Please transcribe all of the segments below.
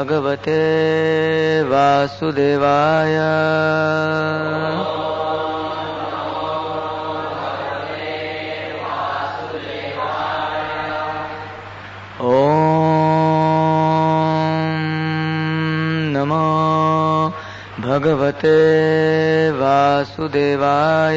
भगवते वासुदेवाय। भगवते वासुदेवाय।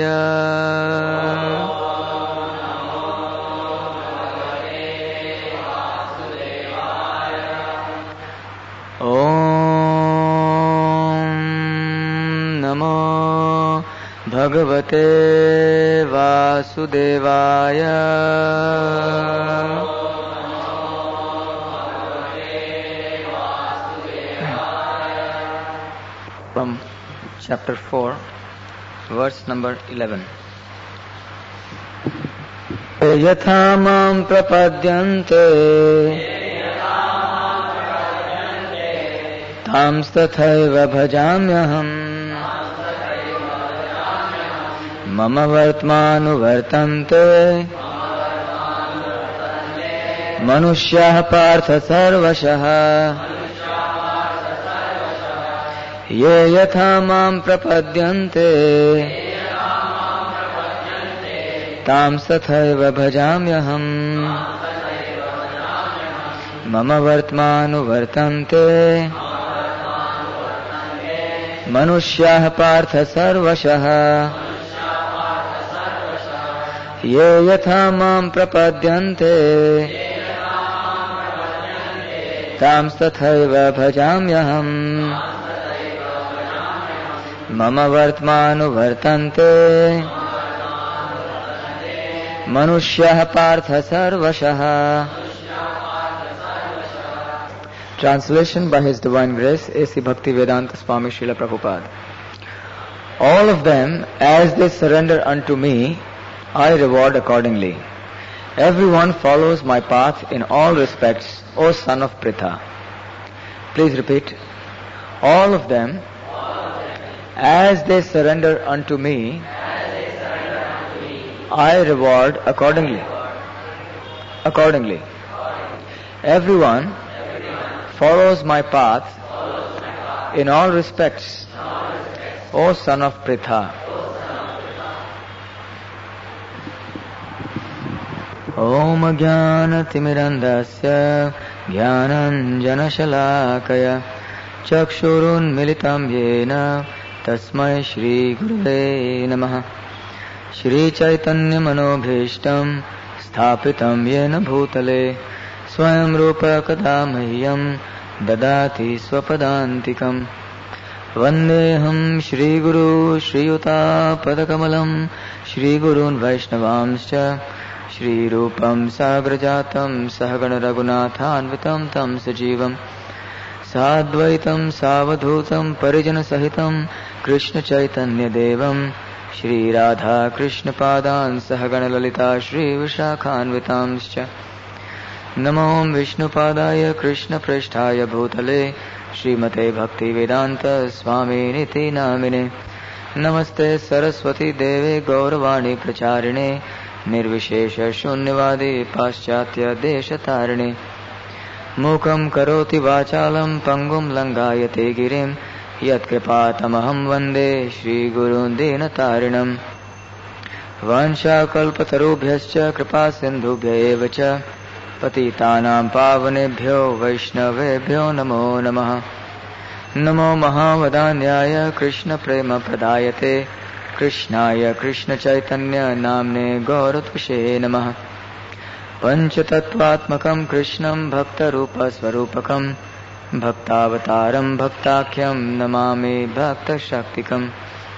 ओम नमो भगवते वासुदेवाय। From chapter 4, verse number 11. यथा मां प्रपद्यन्ते तांस्तथैव भजाम्यहम्। मम वर्त्मानुवर्तन्ते मनुष्याः पार्थ सर्वशः। ये यथा मां प्रपद्यन्ते तांस्तथैव भजाम्यहम्। मम वर्त्मानुवर्तन्ते मनुष्याः पार्थ सर्वशः। ये यथा मां प्रपद्यन्ते तांस्तथैव भजाम्यहम्। मम वर्त्मानुवर्तन्ते मनुष्याः पार्थ सर्वशः। Translation by His Divine Grace, A.C. Bhaktivedanta Swami Srila Prabhupada. All of them, as they surrender unto me, I reward accordingly. Everyone follows my path in all respects, O son of Pritha. Please repeat. All of them, as they surrender unto me, I reward accordingly. Accordingly. Everyone follows my path in all respects, O son of Pritha. Om Jnanatimidandasya Jnananjanashalakaya Chakshurunmilitam Yena Tasmai Shri Gurave Namaha. Shri Chaitanya Manobhishtam Sthapitam Yena Bhutale Swayam Rupa Kadamahyam Dadati Swapadantikam. Vandeham Shri Guru Shri Yuta Padakamalam Shri Gurun Vaishnavamscha Shri Rupam Sagrajatam Sahagana Raghunathanvitam Tam Sajivam Sadvaitam Savadhutam Parijana Sahitam Krishna Chaitanya Devam Shri Radha Krishna Padan Sahagana Lalita Shri Vishakhanvitamscha. Namo Vishnu Padaya Krishna Prishtaya Bhutale Srimate Bhakti Vedanta Swami Niti Namine. Namaste Saraswati Deve Gauravani Pracharine Nirvishesha Shunyavadi Paschatya Deshatarine. Mukam Karoti Vachalam Pangum Langayate Girim Yat Kripatamaham Vande Shri Gurun Dinatarinam. Vansha Kalpatarubhyascha Kripa Sindhubhya Evacha Patitanam Pavanebhyo Vaishnavebhyo Namo Namaha. Namo Mahavadanyaya Krishna Prema Pradayate Krishnaya Krishna Chaitanya Namne Gauratvishe Namaha. Panchatattvatmakam Krishnam Bhakta Rupa Swarupakam Bhaktavataram Bhaktakyam Namami Bhakta Shaktikam.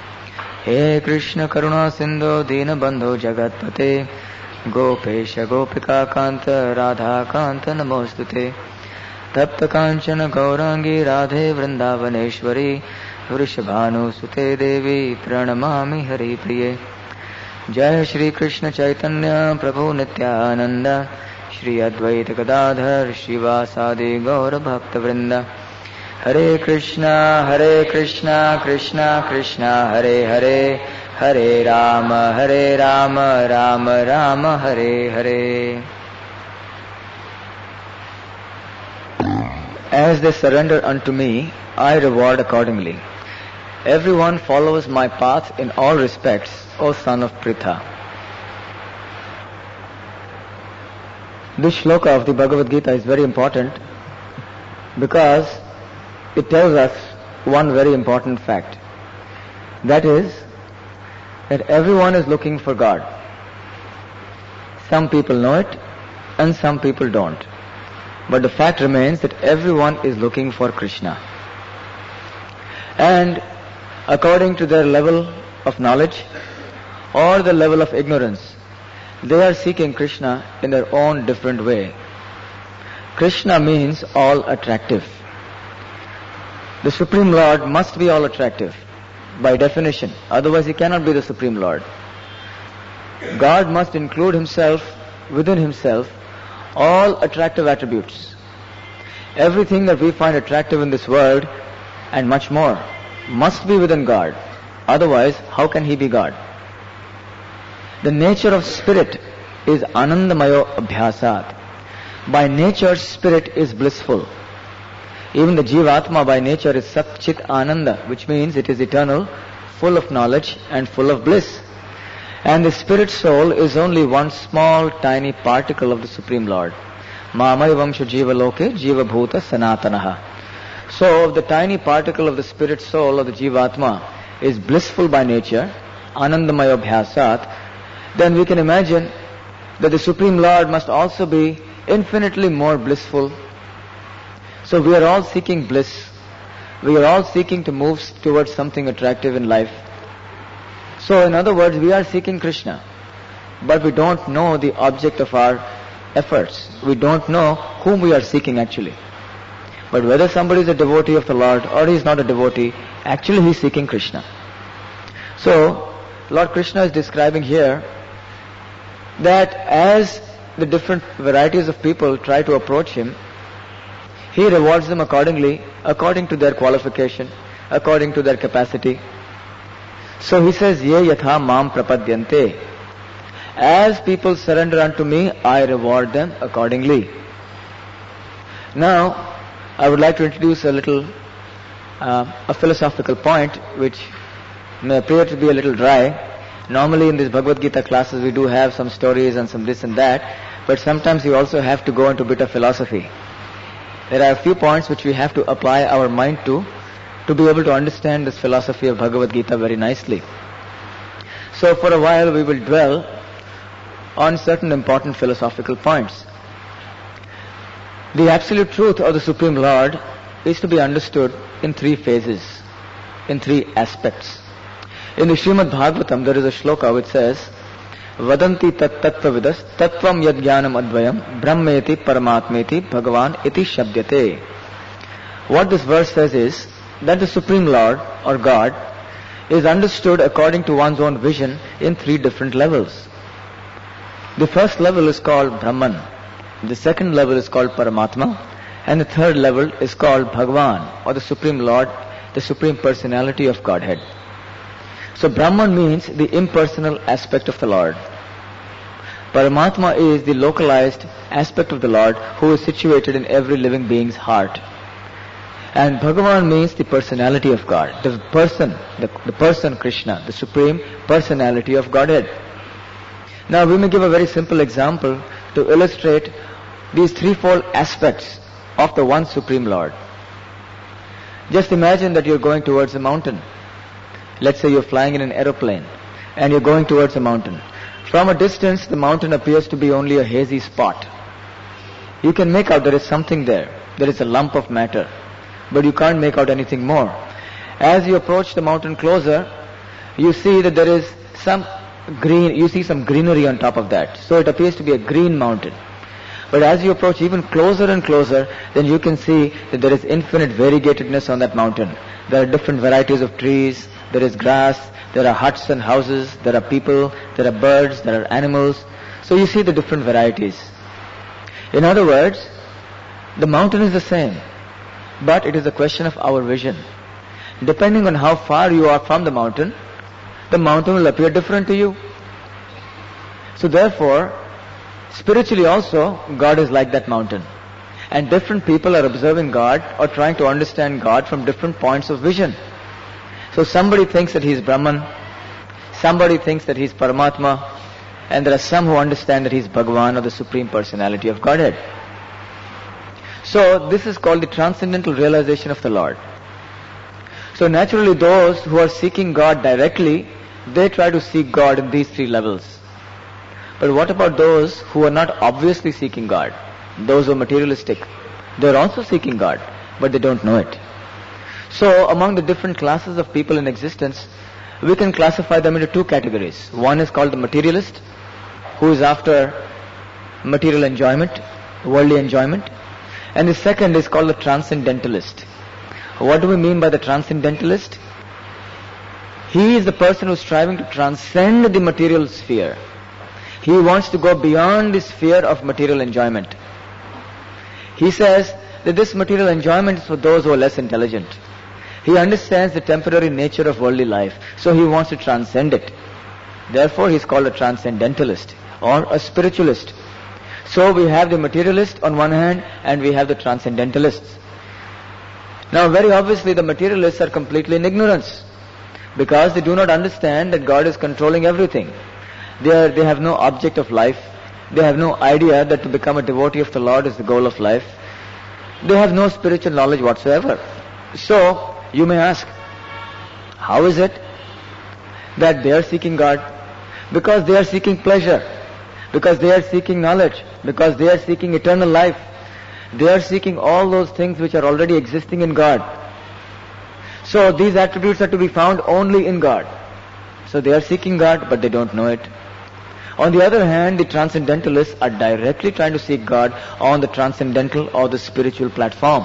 He Krishna Karuna Sindhu Dinabandhu Jagatpate Gopesha Gopika Kanta Radha Kanta Namostute. Tapta Kanchana Gaurangi Radhe Vrindavaneshwari Vrishabhanu Sute Devi Pranamami Hari Priye. Jai Shri Krishna Chaitanya Prabhu Nityananda Shri Advaita Gadadhar Shivasadi Gaura Bhakta Vrinda. Hare Krishna Krishna Krishna Hare Hare Hare Rama Rama Rama Hare Hare. As they surrender unto me, I reward accordingly. Everyone follows my path in all respects, O son of Pritha. This shloka of the Bhagavad Gita is very important because it tells us one very important fact. That is, that everyone is looking for God. Some people know it and some people don't. But the fact remains that everyone is looking for Krishna. And according to their level of knowledge or the level of ignorance, they are seeking Krishna in their own different way. Krishna means all attractive. The Supreme Lord must be all attractive by definition. Otherwise he cannot be the Supreme Lord. God must include himself within himself all attractive attributes. Everything that we find attractive in this world and much more must be within God. Otherwise, how can he be God? The nature of spirit is anandamayo abhyasat. By nature, spirit is blissful. Even the Jivatma by nature is Sat Chit Ananda, which means it is eternal, full of knowledge and full of bliss. And the spirit soul is only one small tiny particle of the Supreme Lord. Mamai Vamsha Jiva Loke Jiva Bhuta Sanatanaha. So the tiny particle of the spirit soul of the Jivatma is blissful by nature, Anandamaya Bhyasat, then we can imagine that the Supreme Lord must also be infinitely more blissful. So we are all seeking bliss. We are all seeking to move towards something attractive in life. So in other words, we are seeking Krishna, but we don't know the object of our efforts. We don't know whom we are seeking actually. But whether somebody is a devotee of the Lord or he is not a devotee, actually he is seeking Krishna. So Lord Krishna is describing here that as the different varieties of people try to approach him, he rewards them accordingly, according to their qualification, according to their capacity. So he says, Ye yatha mam prapadyante. As people surrender unto me, I reward them accordingly. Now, I would like to introduce a philosophical point which may appear to be a little dry. Normally in these Bhagavad Gita classes we do have some stories and some this and that, but sometimes you also have to go into a bit of philosophy. There are a few points which we have to apply our mind to be able to understand this philosophy of Bhagavad Gita very nicely. So for a while we will dwell on certain important philosophical points. The absolute truth of the Supreme Lord is to be understood in three phases, in three aspects. In the Srimad Bhagavatam there is a shloka which says, Vadanti tat tattvavidas tattvam yad jnanam advayam brahmeti paramatmeti bhagavan iti shabdyate. What this verse says is that the Supreme Lord or God is understood according to one's own vision in three different levels. The first level is called Brahman, the second level is called Paramatma, and the third level is called Bhagavan or the Supreme Lord, the Supreme Personality of Godhead. So Brahman means the impersonal aspect of the Lord. Paramatma is the localized aspect of the Lord who is situated in every living being's heart. And Bhagavan means the personality of God, the person Krishna, the Supreme Personality of Godhead. Now we may give a very simple example to illustrate these threefold aspects of the one Supreme Lord. Just imagine that you're going towards a mountain. Let's say you're flying in an aeroplane and you're going towards a mountain. From a distance, the mountain appears to be only a hazy spot. You can make out there is something there. There is a lump of matter. But you can't make out anything more. As you approach the mountain closer, you see that there is some greenery on top of that. So it appears to be a green mountain. But as you approach even closer and closer, then you can see that there is infinite variegatedness on that mountain. There are different varieties of trees, there is grass, there are huts and houses, there are people, there are birds, there are animals. So you see the different varieties. In other words, the mountain is the same, but it is a question of our vision. Depending on how far you are from the mountain will appear different to you. So therefore, spiritually also, God is like that mountain. And different people are observing God or trying to understand God from different points of vision. So somebody thinks that he is Brahman, somebody thinks that he is Paramatma, and there are some who understand that he is Bhagavan, or the Supreme Personality of Godhead. So this is called the transcendental realization of the Lord. So naturally those who are seeking God directly, they try to seek God in these three levels. But what about those who are not obviously seeking God? Those who are materialistic. They are also seeking God, but they don't know it. So among the different classes of people in existence, we can classify them into two categories. One is called the materialist, who is after material enjoyment, worldly enjoyment. And the second is called the transcendentalist. What do we mean by the transcendentalist? He is the person who is striving to transcend the material sphere. He wants to go beyond the sphere of material enjoyment. He says that this material enjoyment is for those who are less intelligent. He understands the temporary nature of worldly life, so he wants to transcend it. Therefore he is called a transcendentalist or a spiritualist. So we have the materialist on one hand and we have the transcendentalists. Now very obviously the materialists are completely in ignorance, because they do not understand that God is controlling everything. They have no object of life. They have no idea that to become a devotee of the Lord is the goal of life. They have no spiritual knowledge whatsoever. So you may ask, how is it that they are seeking God? Because they are seeking pleasure, because they are seeking knowledge, because they are seeking eternal life. They are seeking all those things which are already existing in God. So these attributes are to be found only in God. So they are seeking God, but they don't know it. On the other hand, the transcendentalists are directly trying to seek God on the transcendental or the spiritual platform.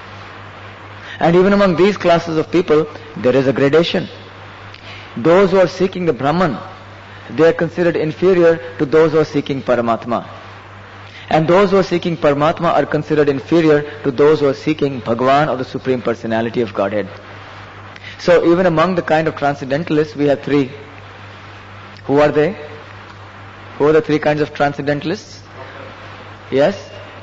And even among these classes of people, there is a gradation. Those who are seeking the Brahman, they are considered inferior to those who are seeking Paramatma. And those who are seeking Paramatma are considered inferior to those who are seeking Bhagavan, or the Supreme Personality of Godhead. So even among the kind of transcendentalists, we have three. Who are they? Who are the three kinds of transcendentalists? Yes?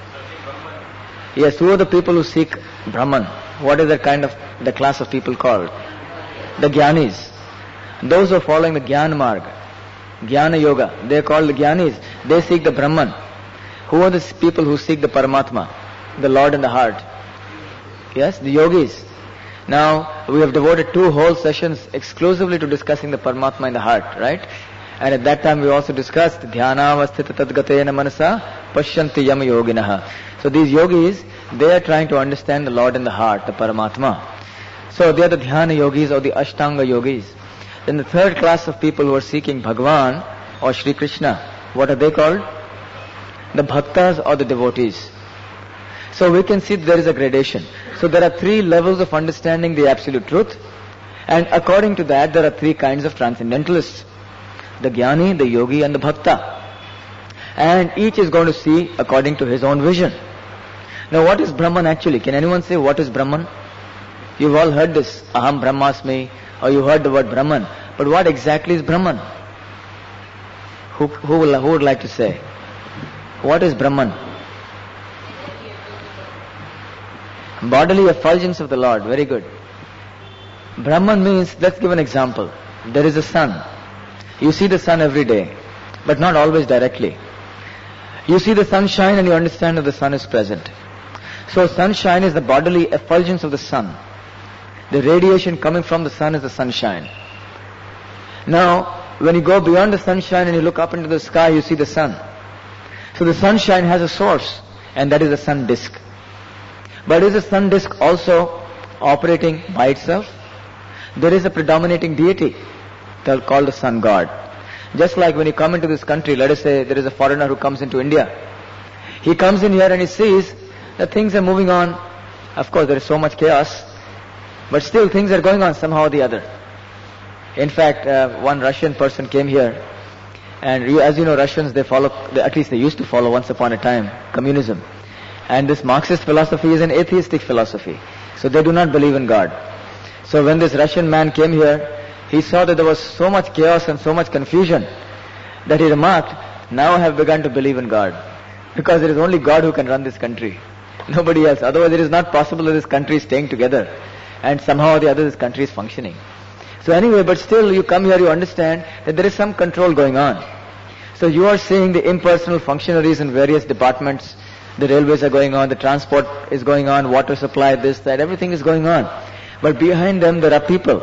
Yes, who are the people who seek Brahman? What is the class of people called? The Jnanis. Those who are following the Jnana Marga, Jnana Yoga, they are called the Jnanis. They seek the Brahman. Who are the people who seek the Paramatma, the Lord in the heart? Yes, the Yogis. Now, we have devoted 2 whole sessions exclusively to discussing the Paramatma in the heart, right? And at that time we also discussed Dhyanavasthita Tadgatena Manasa Pashyanti Yama Yoginaha. So these yogis, they are trying to understand the Lord in the heart, the Paramatma. So they are the Dhyana yogis or the Ashtanga yogis. Then the third class of people who are seeking Bhagavan or Shri Krishna, what are they called? The Bhaktas or the devotees. So we can see there is a gradation. So there are 3 levels of understanding the absolute truth, and according to that there are 3 kinds of transcendentalists. The Jnani, the Yogi and the Bhakta. And each is going to see according to his own vision. Now what is Brahman actually? Can anyone say what is Brahman? You've all heard this, Aham Brahmasmi, or you heard the word Brahman. But what exactly is Brahman? Who would like to say? What is Brahman? Bodily effulgence of the Lord. Very good. Brahman means, let's give an example. There is a sun. You see the sun every day, but not always directly. You see the sunshine and you understand that the sun is present. So sunshine is the bodily effulgence of the sun. The radiation coming from the sun is the sunshine. Now, when you go beyond the sunshine and you look up into the sky, you see the sun. So the sunshine has a source, and that is the sun disk. But is the sun disk also operating by itself? There is a predominating deity called the sun god. Just like when you come into this country, let us say there is a foreigner who comes into India. He comes in here and he sees that things are moving on. Of course, there is so much chaos, but still things are going on somehow or the other. In fact, one Russian person came here, and as you know, Russians, at least they used to follow once upon a time, communism. And this Marxist philosophy is an atheistic philosophy. So they do not believe in God. So when this Russian man came here, he saw that there was so much chaos and so much confusion that he remarked, now I have begun to believe in God. Because it is only God who can run this country. Nobody else. Otherwise it is not possible that this country is staying together and somehow or the other this country is functioning. So anyway, but still you come here, you understand that there is some control going on. So you are seeing the impersonal functionaries in various departments. The railways are going on, the transport is going on, water supply, this, that, everything is going on. But behind them there are people.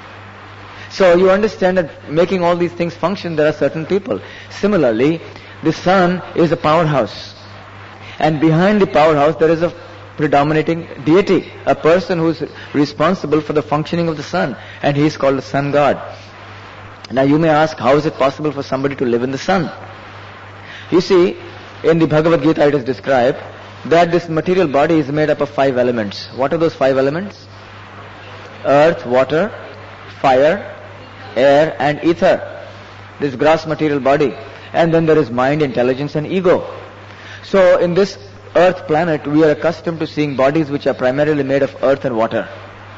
So you understand that making all these things function, there are certain people. Similarly, the sun is a powerhouse. And behind the powerhouse there is a predominating deity, a person who is responsible for the functioning of the sun. And he is called the sun god. Now you may ask, how is it possible for somebody to live in the sun? You see, in the Bhagavad Gita it is described that this material body is made up of 5 elements. What are those 5 elements? Earth, water, fire, air and ether. This gross material body. And then there is mind, intelligence and ego. So in this earth planet we are accustomed to seeing bodies which are primarily made of earth and water.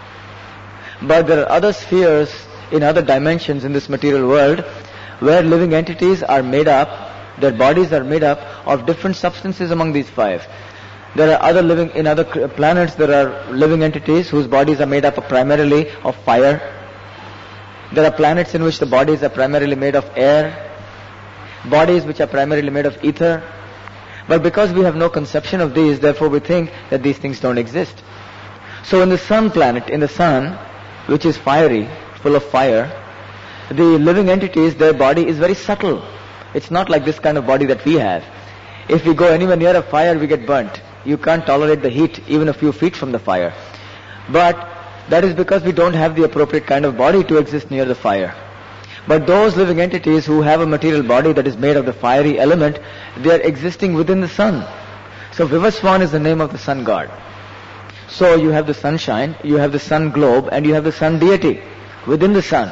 But there are other spheres in other dimensions in this material world where living entities are made up, their bodies are made up of different substances among these 5. There are other living, in other planets there are living entities whose bodies are made up of primarily of fire. There are planets in which the bodies are primarily made of air, bodies which are primarily made of ether. But because we have no conception of these, therefore we think that these things don't exist. So in the sun planet, in the sun, which is fiery, full of fire, the living entities, their body is very subtle. It's not like this kind of body that we have. If we go anywhere near a fire, we get burnt. You can't tolerate the heat even a few feet from the fire. But that is because we don't have the appropriate kind of body to exist near the fire. But those living entities who have a material body that is made of the fiery element, they are existing within the sun. So Vivaswan is the name of the sun god. So you have the sunshine, you have the sun globe, and you have the sun deity within the sun.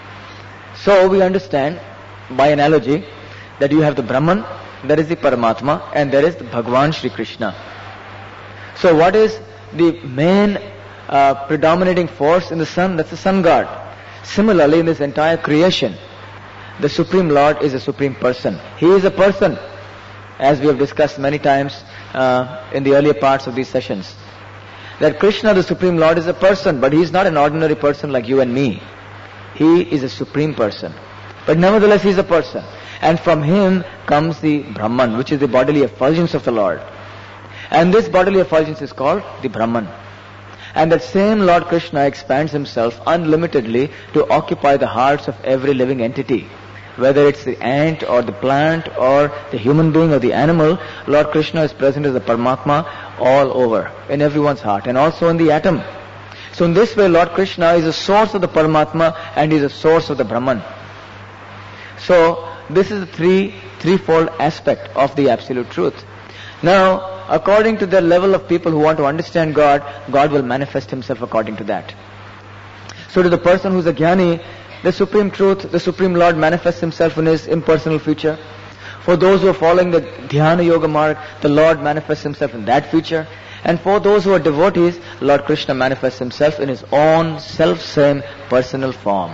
So we understand by analogy that you have the Brahman, there is the Paramatma, and there is the Bhagwan Shri Krishna. So what is the main predominating force in the sun? That's the sun god. Similarly, in this entire creation, the Supreme Lord is a Supreme Person. He is a person, as we have discussed many times in the earlier parts of these sessions. That Krishna, the Supreme Lord, is a person, but he is not an ordinary person like you and me. He is a Supreme Person. But nevertheless, he is a person. And from him comes the Brahman, which is the bodily effulgence of the Lord. And this bodily effulgence is called the Brahman. And that same Lord Krishna expands himself unlimitedly to occupy the hearts of every living entity. Whether it's the ant or the plant or the human being or the animal, Lord Krishna is present as the Paramatma all over, in everyone's heart and also in the atom. So in this way, Lord Krishna is the source of the Paramatma and is the source of the Brahman. So this is the threefold aspect of the absolute truth. Now, according to the level of people who want to understand God, God will manifest himself according to that. So to the person who is a jnani, the supreme truth, the Supreme Lord manifests himself in his impersonal feature. For those who are following the Dhyana Yoga mark, the Lord manifests himself in that feature. And for those who are devotees, Lord Krishna manifests himself in his own self-same personal form.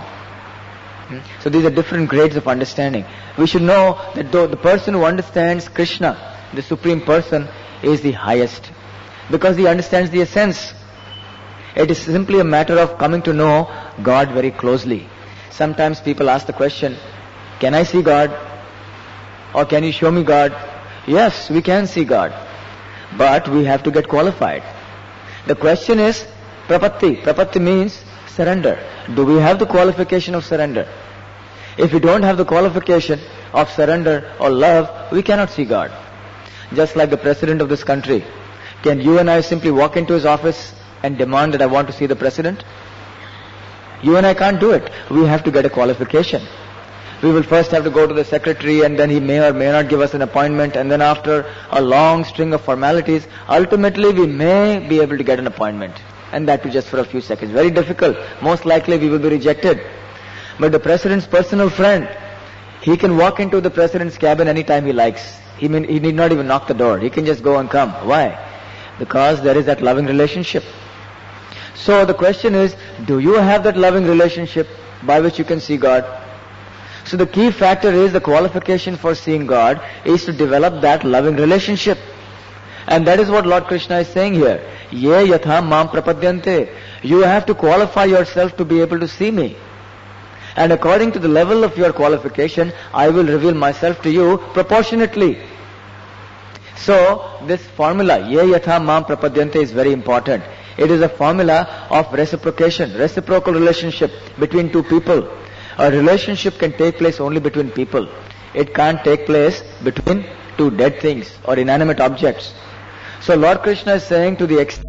So these are different grades of understanding. We should know that the person who understands Krishna, the Supreme Person, is the highest, because he understands the essence. It is simply a matter of coming to know God very closely. Sometimes people ask the question, can I see God? Or can you show me God? Yes, we can see God, but we have to get qualified. The question is prapatti. Prapatti means surrender. Do we have the qualification of surrender? If we don't have the qualification of surrender or love, we cannot see God. Just like the president of this country. Can you and I simply walk into his office and demand that I want to see the president? You and I can't do it. We have to get a qualification. We will first have to go to the secretary, and then he may or may not give us an appointment, and then after a long string of formalities, ultimately we may be able to get an appointment. And that too just for a few seconds. Very difficult. Most likely we will be rejected. But the president's personal friend, he can walk into the president's cabin anytime he likes. He need not even knock the door. He can just go and come. Why? Because there is that loving relationship. So the question is, do you have that loving relationship by which you can see God? So the key factor is the qualification for seeing God is to develop that loving relationship. And that is what Lord Krishna is saying here. Ye yatha mam prapadyante. You have to qualify yourself to be able to see me. And according to the level of your qualification, I will reveal myself to you proportionately. So, this formula, ye yatha mam prapadyante, is very important. It is a formula of reciprocation, reciprocal relationship between two people. A relationship can take place only between people. It can't take place between two dead things or inanimate objects. So Lord Krishna is saying to the extent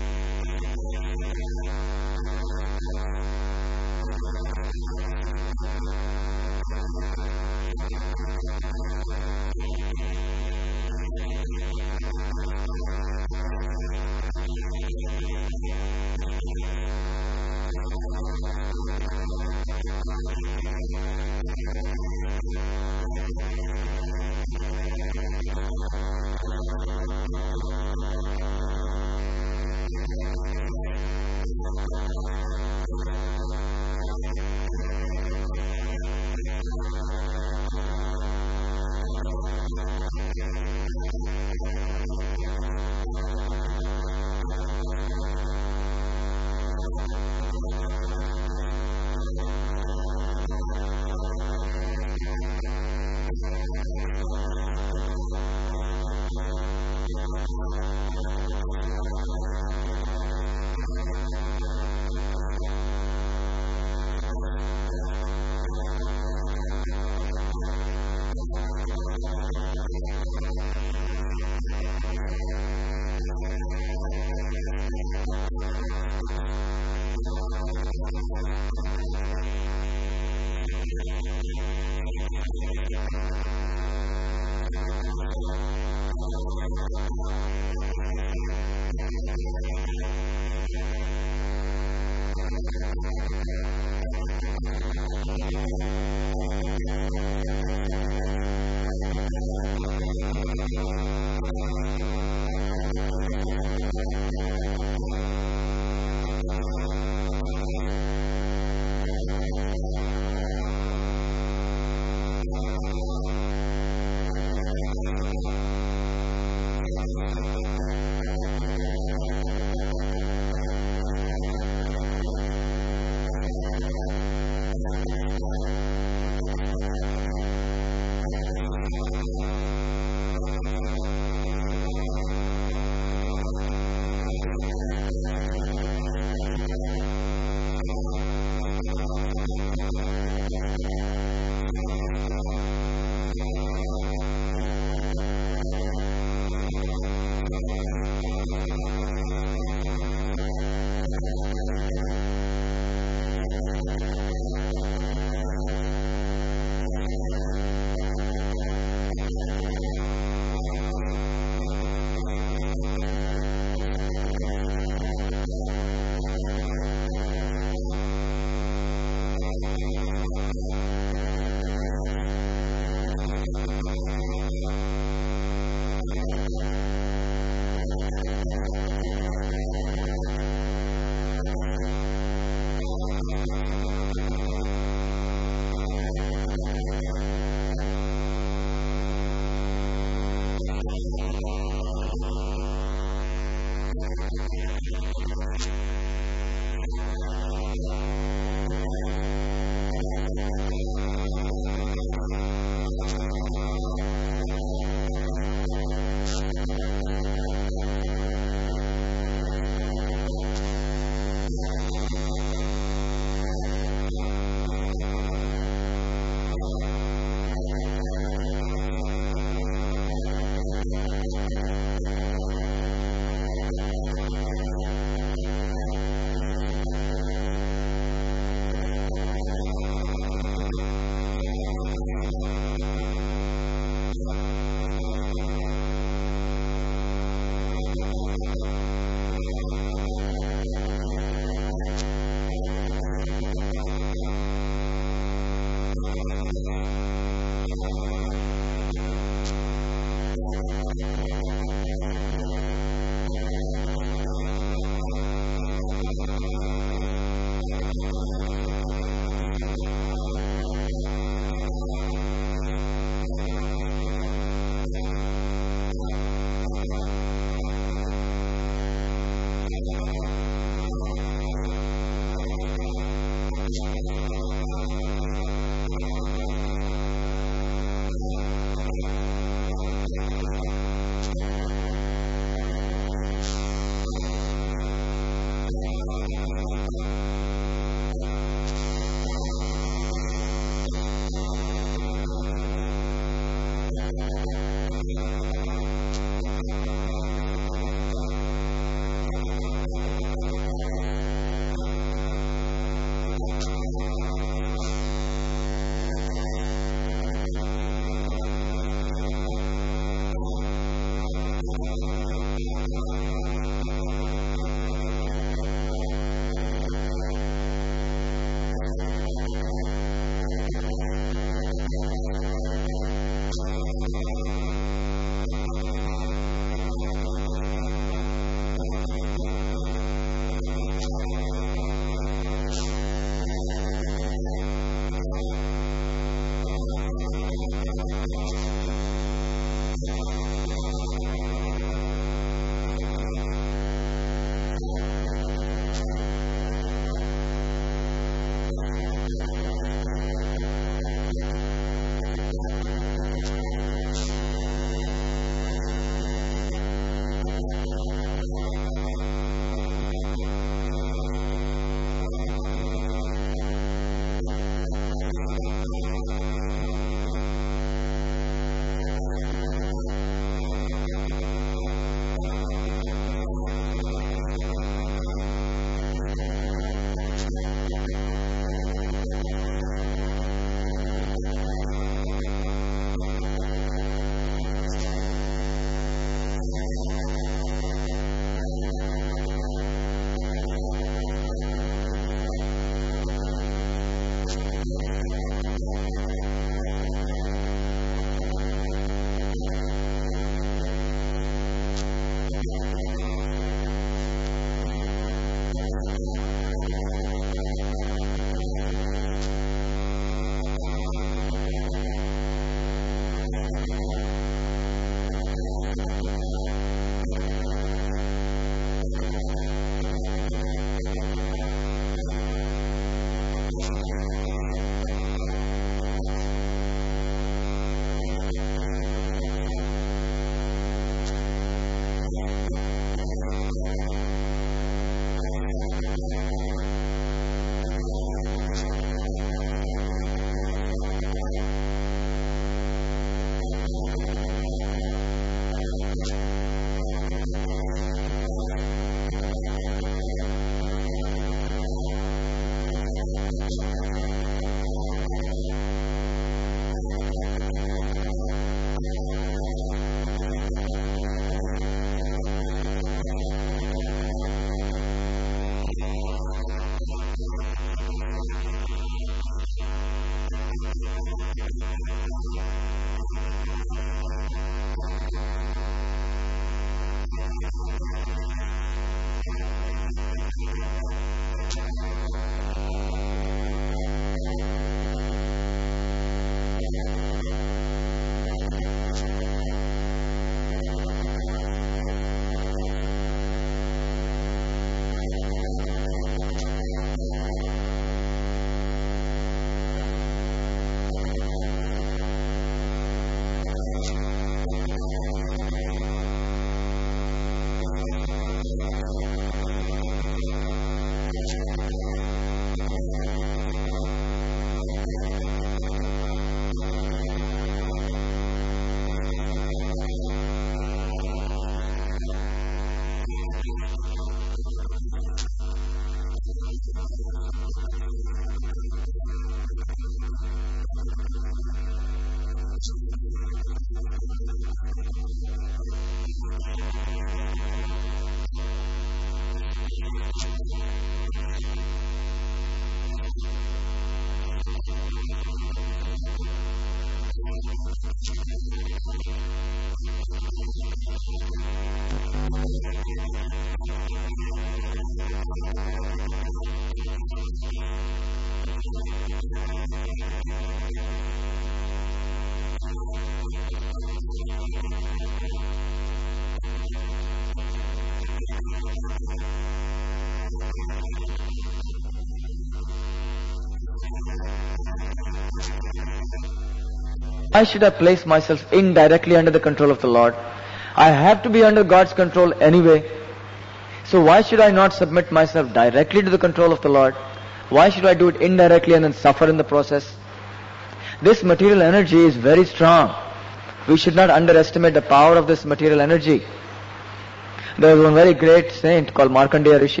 Why should I place myself indirectly under the control of the Lord? I have to be under God's control anyway. So why should I not submit myself directly to the control of the Lord? Why should I do it indirectly and then suffer in the process? This material energy is very strong. We should not underestimate the power of this material energy. There was one very great saint called Markandeya Rishi.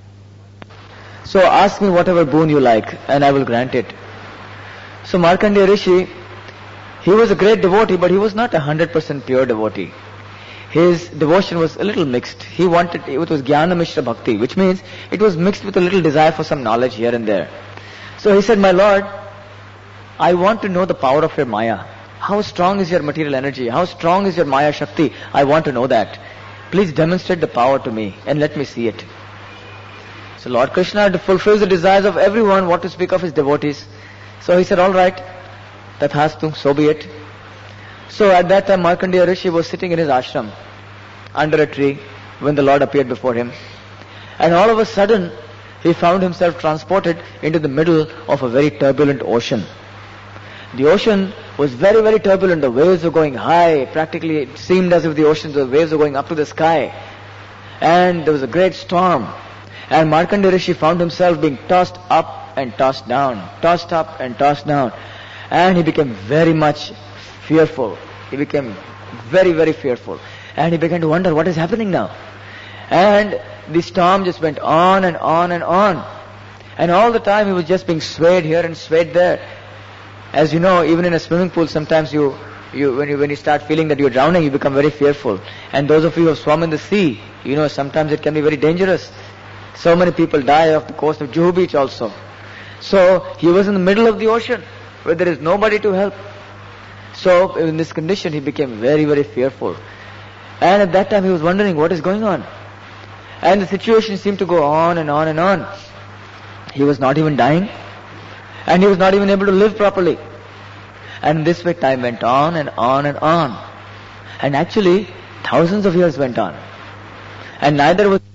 So ask me whatever boon you like and I will grant it. So Markandeya Rishi, he was a great devotee, but he was not 100% pure devotee. His devotion was a little mixed. It was Jnana Mishra Bhakti, which means it was mixed with a little desire for some knowledge here and there. So he said, my Lord, I want to know the power of your Maya. How strong is your material energy? How strong is your Maya Shakti? I want to know that. Please demonstrate the power to me and let me see it. So Lord Krishna fulfills the desires of everyone, what to speak of his devotees. So he said, all right, Tathastu, so be it. So at that time Markandeya Rishi was sitting in his ashram under a tree when the Lord appeared before him. And all of a sudden he found himself transported into the middle of a very turbulent ocean. The ocean was very, very turbulent. The waves were going high. Practically it seemed as if the waves were going up to the sky. And there was a great storm. And Markandeya Rishi found himself being tossed up and tossed down. Tossed up and tossed down. And he became very much fearful. He became very, very fearful. And he began to wonder what is happening now. And the storm just went on and on and on. And all the time he was just being swayed here and swayed there. As you know, even in a swimming pool, sometimes when you start feeling that you're drowning, you become very fearful. And those of you who have swum in the sea, you know, sometimes it can be very dangerous. So many people die off the coast of Juhu Beach also. So he was in the middle of the ocean where there is nobody to help. So in this condition he became very, very fearful. And at that time he was wondering what is going on. And the situation seemed to go on and on and on. He was not even dying. And he was not even able to live properly. And this way time went on and on and on. And actually thousands of years went on. And neither was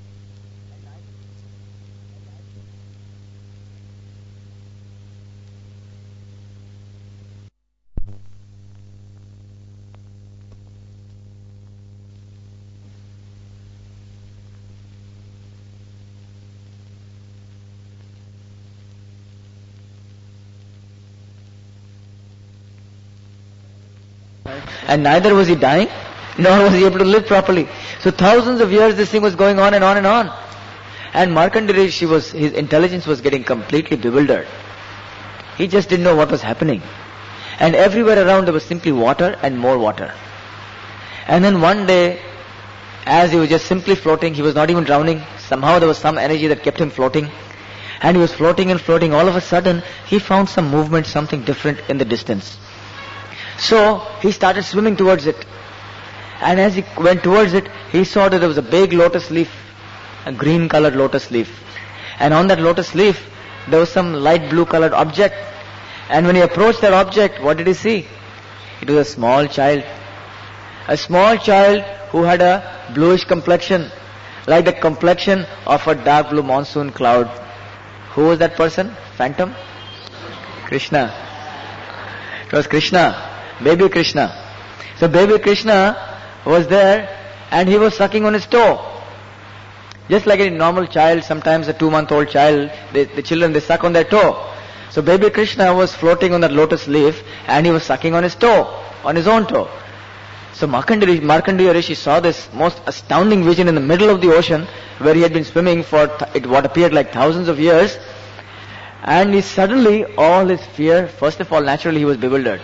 he dying, nor was he able to live properly. So thousands of years this thing was going on and on and on. And Markandeya Rishi his intelligence was getting completely bewildered. He just didn't know what was happening. And everywhere around there was simply water and more water. And then one day, as he was just simply floating, he was not even drowning. Somehow there was some energy that kept him floating. And he was floating and floating. All of a sudden, he found some movement, something different in the distance. So he started swimming towards it. And as he went towards it, he saw that there was a big lotus leaf, a green colored lotus leaf. And on that lotus leaf, there was some light blue colored object. And when he approached that object, what did he see? It was a small child. A small child who had a bluish complexion, like the complexion of a dark blue monsoon cloud. Who was that person? Phantom? Krishna. It was Krishna. Baby Krishna. So baby Krishna was there and he was sucking on his toe. Just like a normal child, sometimes a 2-month-old child, the children, they suck on their toe. So baby Krishna was floating on that lotus leaf and he was sucking on his toe, on his own toe. So Markandeya Rishi saw this most astounding vision in the middle of the ocean where he had been swimming for what appeared like thousands of years. And suddenly all his fear, first of all naturally he was bewildered.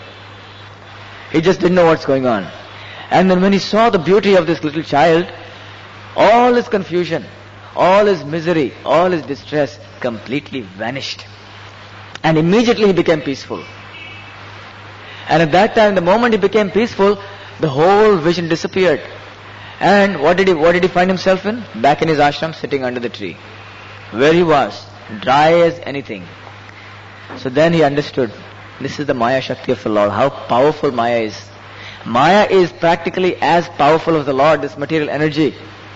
He just didn't know what's going on. And then when he saw the beauty of this little child, all his confusion, all his misery, all his distress completely vanished. And immediately he became peaceful. And at that time, the moment he became peaceful, the whole vision disappeared. And what did he find himself in? Back in his ashram, sitting under the tree. Where he was, dry as anything. So then he understood, this is the Maya Shakti of the Lord, how powerful Maya is. Maya is practically as powerful as the Lord, this material energy.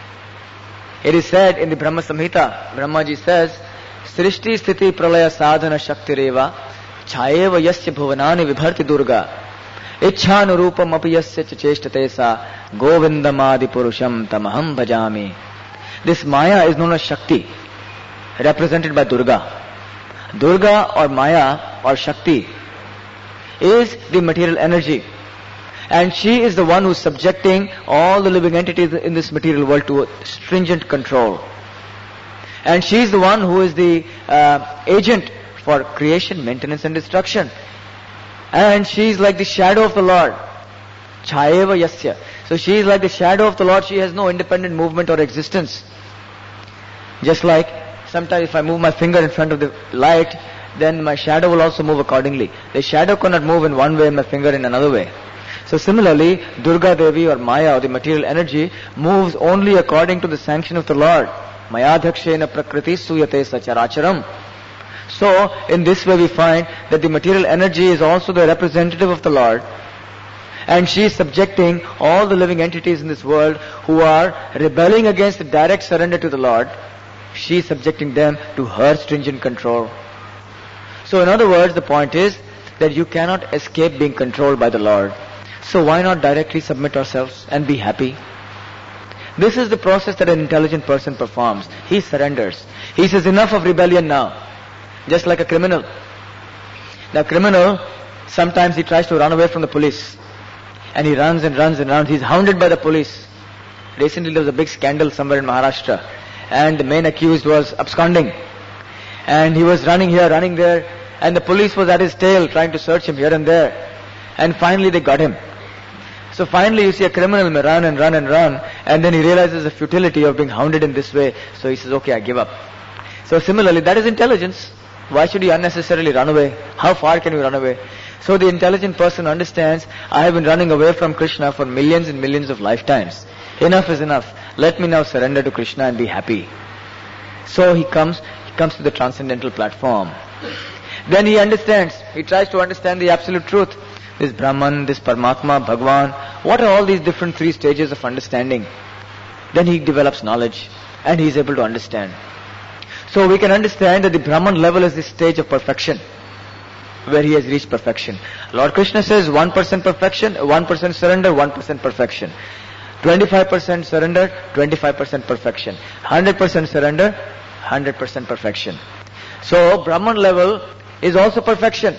It is said in the Brahma Samhita, Brahmaji says, Srishti Sthiti Pralaya Sadhana Shakti Reva Chayeva Yasya Bhuvanani Vibharti Durga Ichhanurupam Api Yasya Checheshtate Sa Govindamadi Purusham Tamaham Bhajami. This Maya is known as Shakti, represented by Durga. Durga or Maya or Shakti is the material energy. And she is the one who is subjecting all the living entities in this material world to stringent control. And she is the one who is the agent for creation, maintenance and destruction. And she is like the shadow of the Lord. Chayeva Yasya. So she is like the shadow of the Lord. She has no independent movement or existence. Just like sometimes if I move my finger in front of the light, then my shadow will also move accordingly. The shadow cannot move in one way and my finger in another way. So similarly, Durga Devi or Maya or the material energy moves only according to the sanction of the Lord. Mayadhakshena prakriti suyate sacharacharam. So in this way we find that the material energy is also the representative of the Lord. And she is subjecting all the living entities in this world who are rebelling against the direct surrender to the Lord. She is subjecting them to her stringent control. So in other words, the point is that you cannot escape being controlled by the Lord. So why not directly submit ourselves and be happy? This is the process that an intelligent person performs. He surrenders. He says, enough of rebellion now. Just like a criminal. The criminal, sometimes he tries to run away from the police. And he runs and runs and runs. He's hounded by the police. Recently there was a big scandal somewhere in Maharashtra. And the main accused was absconding. And he was running here, running there. And the police was at his tail trying to search him here and there. And finally they got him. So finally you see a criminal may run and run and run. And then he realizes the futility of being hounded in this way. So he says, okay, I give up. So similarly, that is intelligence. Why should he unnecessarily run away? How far can we run away? So the intelligent person understands, I have been running away from Krishna for millions and millions of lifetimes. Enough is enough. Let me now surrender to Krishna and be happy. So he comes to the transcendental platform. Then he understands, he tries to understand the absolute truth. This Brahman, this Paramatma, Bhagwan, what are all these different three stages of understanding? Then he develops knowledge and he is able to understand. So we can understand that the Brahman level is the stage of perfection, where he has reached perfection. Lord Krishna says 1% perfection, 1% surrender, 1% perfection. 25% surrender, 25% perfection. 100% surrender, 100% perfection. So Brahman level is also perfection.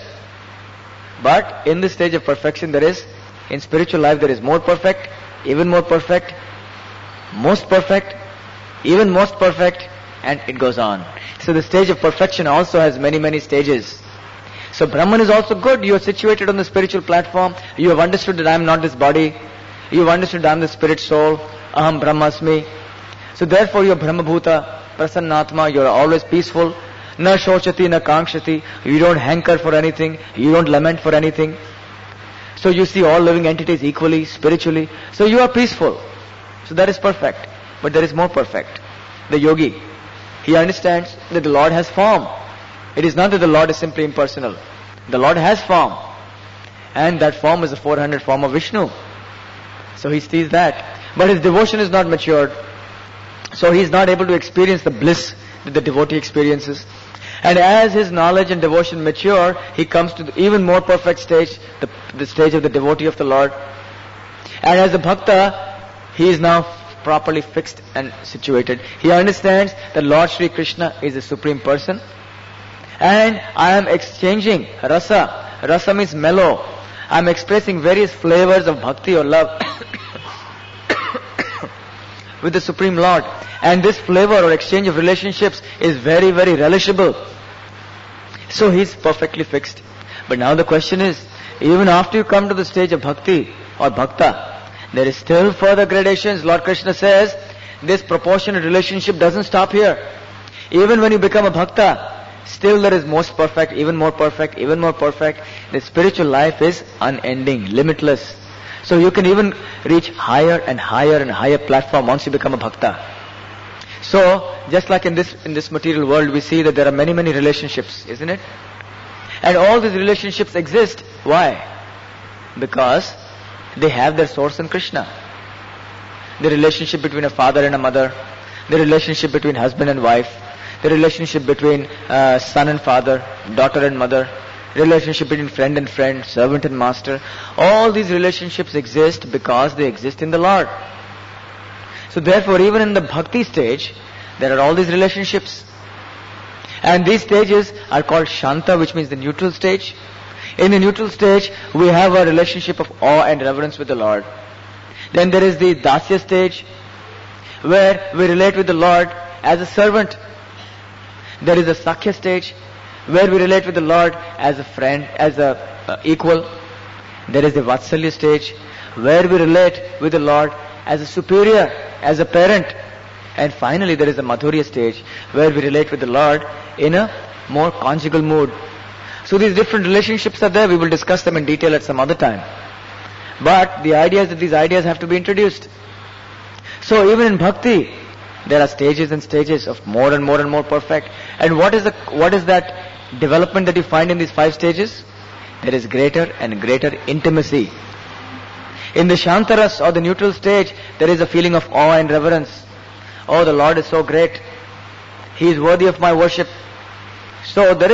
But in this stage of perfection in spiritual life there is more perfect, even more perfect, most perfect, even most perfect, and it goes on. So the stage of perfection also has many, many stages. So Brahman is also good. You are situated on the spiritual platform. You have understood that I am not this body. You have understood that I am the spirit soul. Aham Brahmasmi. So therefore you are Brahmabhuta, Prasannatma. You are always peaceful. Na shochati, na kankshati. You don't hanker for anything. You don't lament for anything. So you see all living entities equally, spiritually. So you are peaceful. So that is perfect. But there is more perfect. The yogi. He understands that the Lord has form. It is not that the Lord is simply impersonal. The Lord has form. And that form is the 400 form of Vishnu. So he sees that. But his devotion is not matured. So he is not able to experience the bliss that the devotee experiences. And as his knowledge and devotion mature, he comes to the even more perfect stage, the stage of the devotee of the Lord. And as a bhakta, he is now properly fixed and situated. He understands that Lord Shri Krishna is the supreme person. And I am exchanging rasa. Rasa means mellow. I am expressing various flavors of bhakti or love with the Supreme Lord. And this flavor or exchange of relationships is very, very relishable. So he is perfectly fixed. But now the question is, even after you come to the stage of bhakti or bhakta, there is still further gradations. Lord Krishna says, this proportionate relationship doesn't stop here. Even when you become a bhakta, still there is most perfect, even more perfect, even more perfect. The spiritual life is unending, limitless. So you can even reach higher and higher and higher platform once you become a bhakta. So, just like in this material world, we see that there are many relationships, isn't it? And all these relationships exist. Why? Because they have their source in Krishna. The relationship between a father and a mother, the relationship between husband and wife, the relationship between son and father, daughter and mother, relationship between friend and friend, servant and master. All these relationships exist because they exist in the Lord. So therefore, even in the bhakti stage, there are all these relationships. And these stages are called Shanta, which means the neutral stage. In the neutral stage, we have a relationship of awe and reverence with the Lord. Then there is the Dasya stage, where we relate with the Lord as a servant. There is the Sakhya stage, where we relate with the Lord as a friend, as a equal. There is the Vatsalya stage, where we relate with the Lord as a superior, as a parent. And finally there is the Madhurya stage, where we relate with the Lord in a more conjugal mood. So these different relationships are there. We will discuss them in detail at some other time. But the idea is that these ideas have to be introduced. So even in bhakti, there are stages and stages of more and more and more perfect. And what is that development that you find in these 5 stages? There is greater and greater intimacy. In the Shantaras or the neutral stage, there is a feeling of awe and reverence. Oh, the Lord is so great. He is worthy of my worship. So there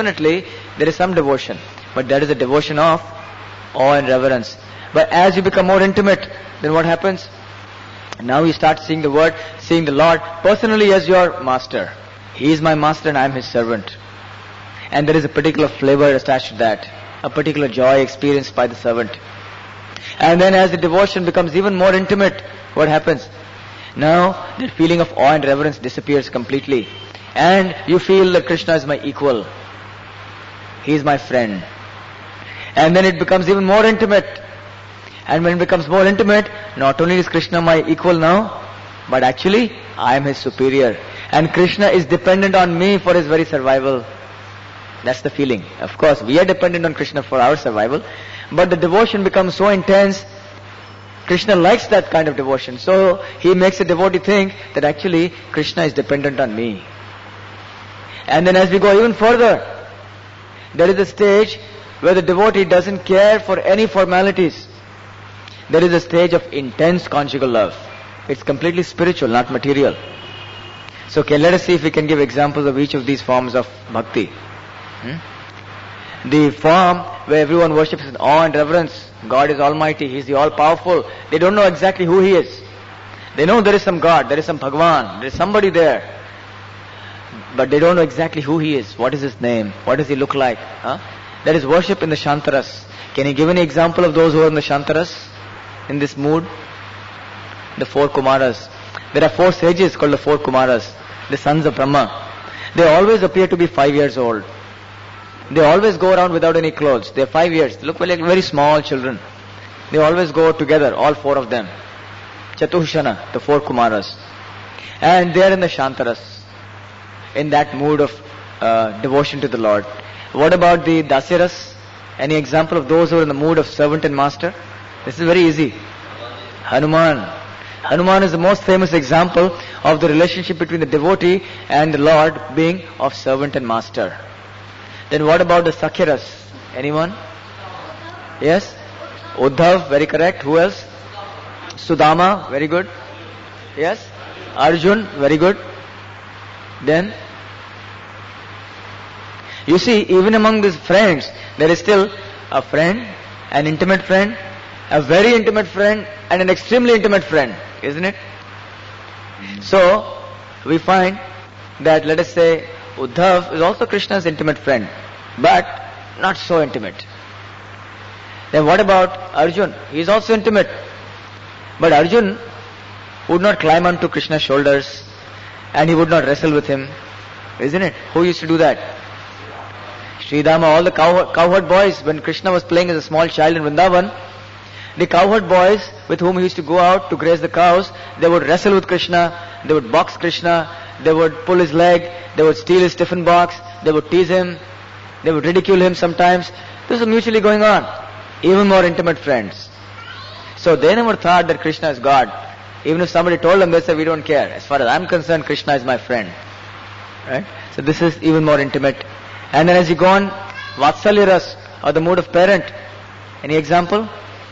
is some devotion. But that is a devotion of awe and reverence. But as you become more intimate, then what happens? Now you start seeing the Lord personally as your master. He is my master and I am his servant. And there is a particular flavor attached to that. A particular joy experienced by the servant. And then as the devotion becomes even more intimate, what happens? Now that feeling of awe and reverence disappears completely. And you feel that Krishna is my equal. He is my friend. And then it becomes even more intimate. And when it becomes more intimate, not only is Krishna my equal now, but actually I am his superior. And Krishna is dependent on me for his very survival. That's the feeling. Of course, we are dependent on Krishna for our survival. But the devotion becomes so intense, Krishna likes that kind of devotion. So he makes a devotee think that actually Krishna is dependent on me. And then as we go even further, there is a stage where the devotee doesn't care for any formalities. There is a stage of intense conjugal love. It's completely spiritual, not material. So let us see if we can give examples of each of these forms of bhakti. The form where everyone worships in awe and reverence. God is almighty, He is the all-powerful. They don't know exactly who He is. They know there is some God, there is some Bhagwan, there is somebody there. But they don't know exactly who He is. What is His name? What does He look like? That is worship in the Shantaras. Can you give any example of those who are in the Shantaras? In this mood? The 4 Kumaras. There are 4 sages called the 4 Kumaras. The sons of Brahma. They always appear to be 5 years old. They always go around without any clothes. They are 5 years. They look like very small children. They always go together, all 4 of them. Chatushana, the 4 Kumaras. And they are in the Shantaras. In that mood of devotion to the Lord. What about the Dasyaras? Any example of those who are in the mood of servant and master? This is very easy. Hanuman. Hanuman is the most famous example of the relationship between the devotee and the Lord being of servant and master. Then what about the Sakyaras? Anyone? Yes? Uddhav, very correct. Who else? Sudama, very good. Yes? Arjun, very good. Then? You see, even among these friends, there is still a friend, an intimate friend, a very intimate friend, and an extremely intimate friend, isn't it? So, we find that, let us say, Uddhav is also Krishna's intimate friend, but not so intimate. Then what about Arjun? He is also intimate. But Arjun would not climb onto Krishna's shoulders and he would not wrestle with him, isn't it? Who used to do that? Sridhama, all the cowherd boys, when Krishna was playing as a small child in Vrindavan, the cowherd boys with whom he used to go out to graze the cows, they would wrestle with Krishna, they would box Krishna, they would pull his leg, they would steal his tiffin box, they would tease him, they would ridicule him sometimes. This is mutually going on. Even more intimate friends. So they never thought that Krishna is God. Even if somebody told them, they said, we don't care. As far as I'm concerned, Krishna is my friend. Right? So this is even more intimate. And then as you go on, Vatsalya Ras, or the mood of parent. Any example?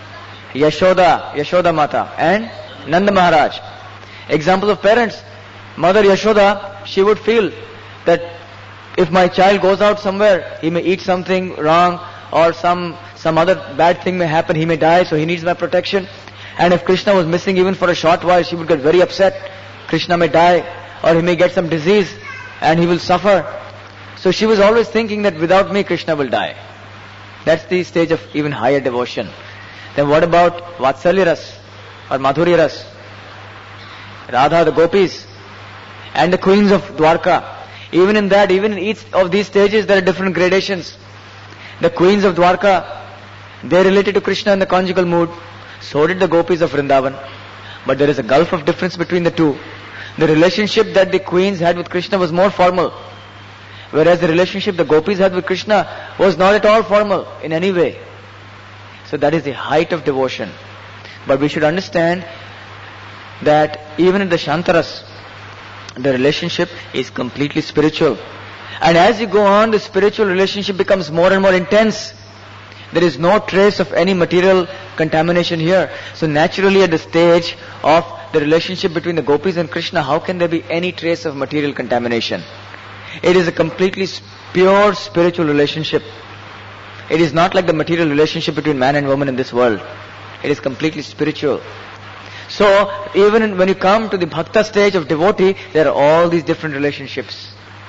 Yashoda Mata, and Nanda Maharaj. Example of parents. Mother Yashoda, she would feel that if my child goes out somewhere, he may eat something wrong, or some other bad thing may happen, he may die, so he needs my protection. And if Krishna was missing even for a short while, she would get very upset. Krishna may die, or he may get some disease, and he will suffer. So she was always thinking that without me, Krishna will die. That's the stage of even higher devotion. Then what about Vatsalya Ras, or Madhurya Ras? Radha, the gopis, and the queens of Dwarka. Even in that, even in each of these stages, there are different gradations. The queens of Dwarka, they related to Krishna in the conjugal mood. So did the gopis of Vrindavan. But there is a gulf of difference between the two. The relationship that the queens had with Krishna was more formal. Whereas the relationship the gopis had with Krishna was not at all formal in any way. So that is the height of devotion. But we should understand that even in the Shantaras, the relationship is completely spiritual. And as you go on, the spiritual relationship becomes more and more intense. There is no trace of any material contamination here. So naturally at the stage of the relationship between the gopis and Krishna, how can there be any trace of material contamination? It is a completely pure spiritual relationship. It is not like the material relationship between man and woman in this world. It is completely spiritual. So even when you come to the bhakta stage of devotee, there are all these different relationships.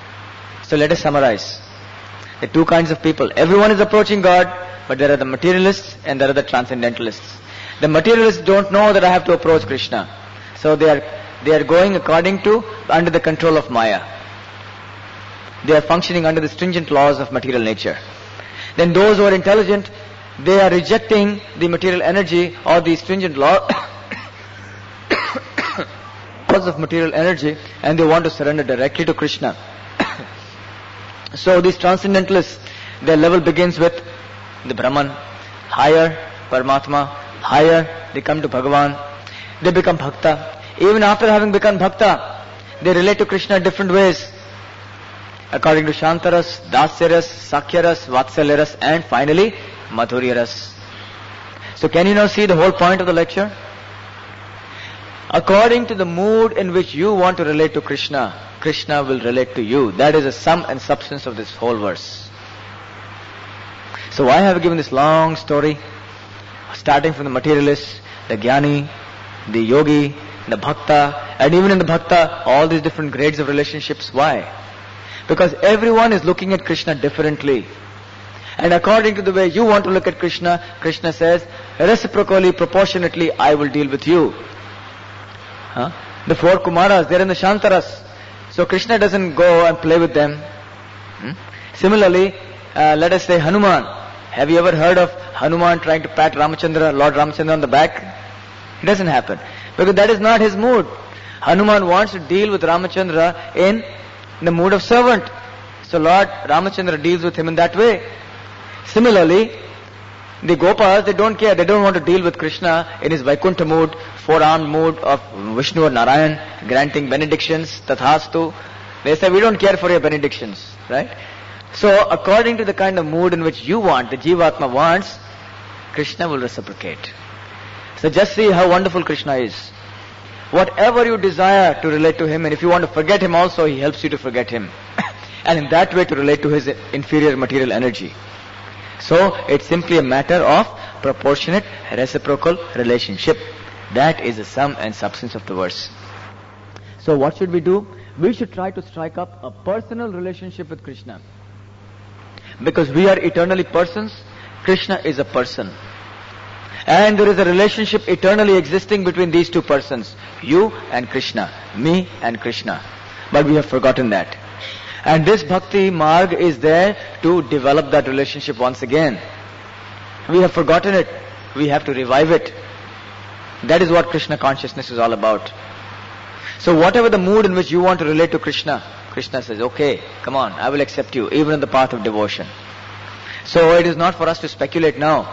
So let us summarize. The two kinds of people. Everyone is approaching God, but there are the materialists and there are the transcendentalists. The materialists don't know that I have to approach Krishna. So they are going under the control of Maya. They are functioning under the stringent laws of material nature. Then those who are intelligent, they are rejecting the material energy or the stringent laws of material energy, and they want to surrender directly to Krishna. So these transcendentalists, their level begins with the Brahman, higher Paramatma, higher they come to Bhagavan, they become Bhakta. Even after having become Bhakta, they relate to Krishna in different ways. According to Shantaras, Dasyaras, Sakyaras, Vatsalyaras, and finally Madhuryaras. So can you now see the whole point of the lecture? According to the mood in which you want to relate to Krishna, Krishna will relate to you. That is the sum and substance of this whole verse. So why have I given this long story, starting from the materialist, the jnani, the yogi, the bhakta, and even in the bhakta, all these different grades of relationships. Why? Because everyone is looking at Krishna differently. And according to the way you want to look at Krishna, Krishna says, reciprocally, proportionately, I will deal with you. The four Kumaras, they're in the Shantaras. So Krishna doesn't go and play with them. Similarly, let us say Hanuman. Have you ever heard of Hanuman trying to pat Ramachandra, Lord Ramachandra on the back? It doesn't happen. Because that is not his mood. Hanuman wants to deal with Ramachandra in the mood of servant. So Lord Ramachandra deals with him in that way. Similarly, the Gopas, they don't care. They don't want to deal with Krishna in his Vaikuntha mood, four-armed mood of Vishnu or Narayan, granting benedictions, tathastu. They say, we don't care for your benedictions, right? So, according to the kind of mood in which you want, the Jivatma wants, Krishna will reciprocate. So just see how wonderful Krishna is. Whatever you desire to relate to him, and if you want to forget him also, he helps you to forget him. And in that way to relate to his inferior material energy. So, it's simply a matter of proportionate reciprocal relationship. That is the sum and substance of the verse. So what should we do? We should try to strike up a personal relationship with Krishna. Because we are eternally persons, Krishna is a person. And there is a relationship eternally existing between these two persons. You and Krishna. Me and Krishna. But we have forgotten that. And this bhakti marg is there to develop that relationship once again. We have forgotten it. We have to revive it. That is what Krishna consciousness is all about. So whatever the mood in which you want to relate to Krishna, Krishna says, okay, come on, I will accept you, even in the path of devotion. So it is not for us to speculate now.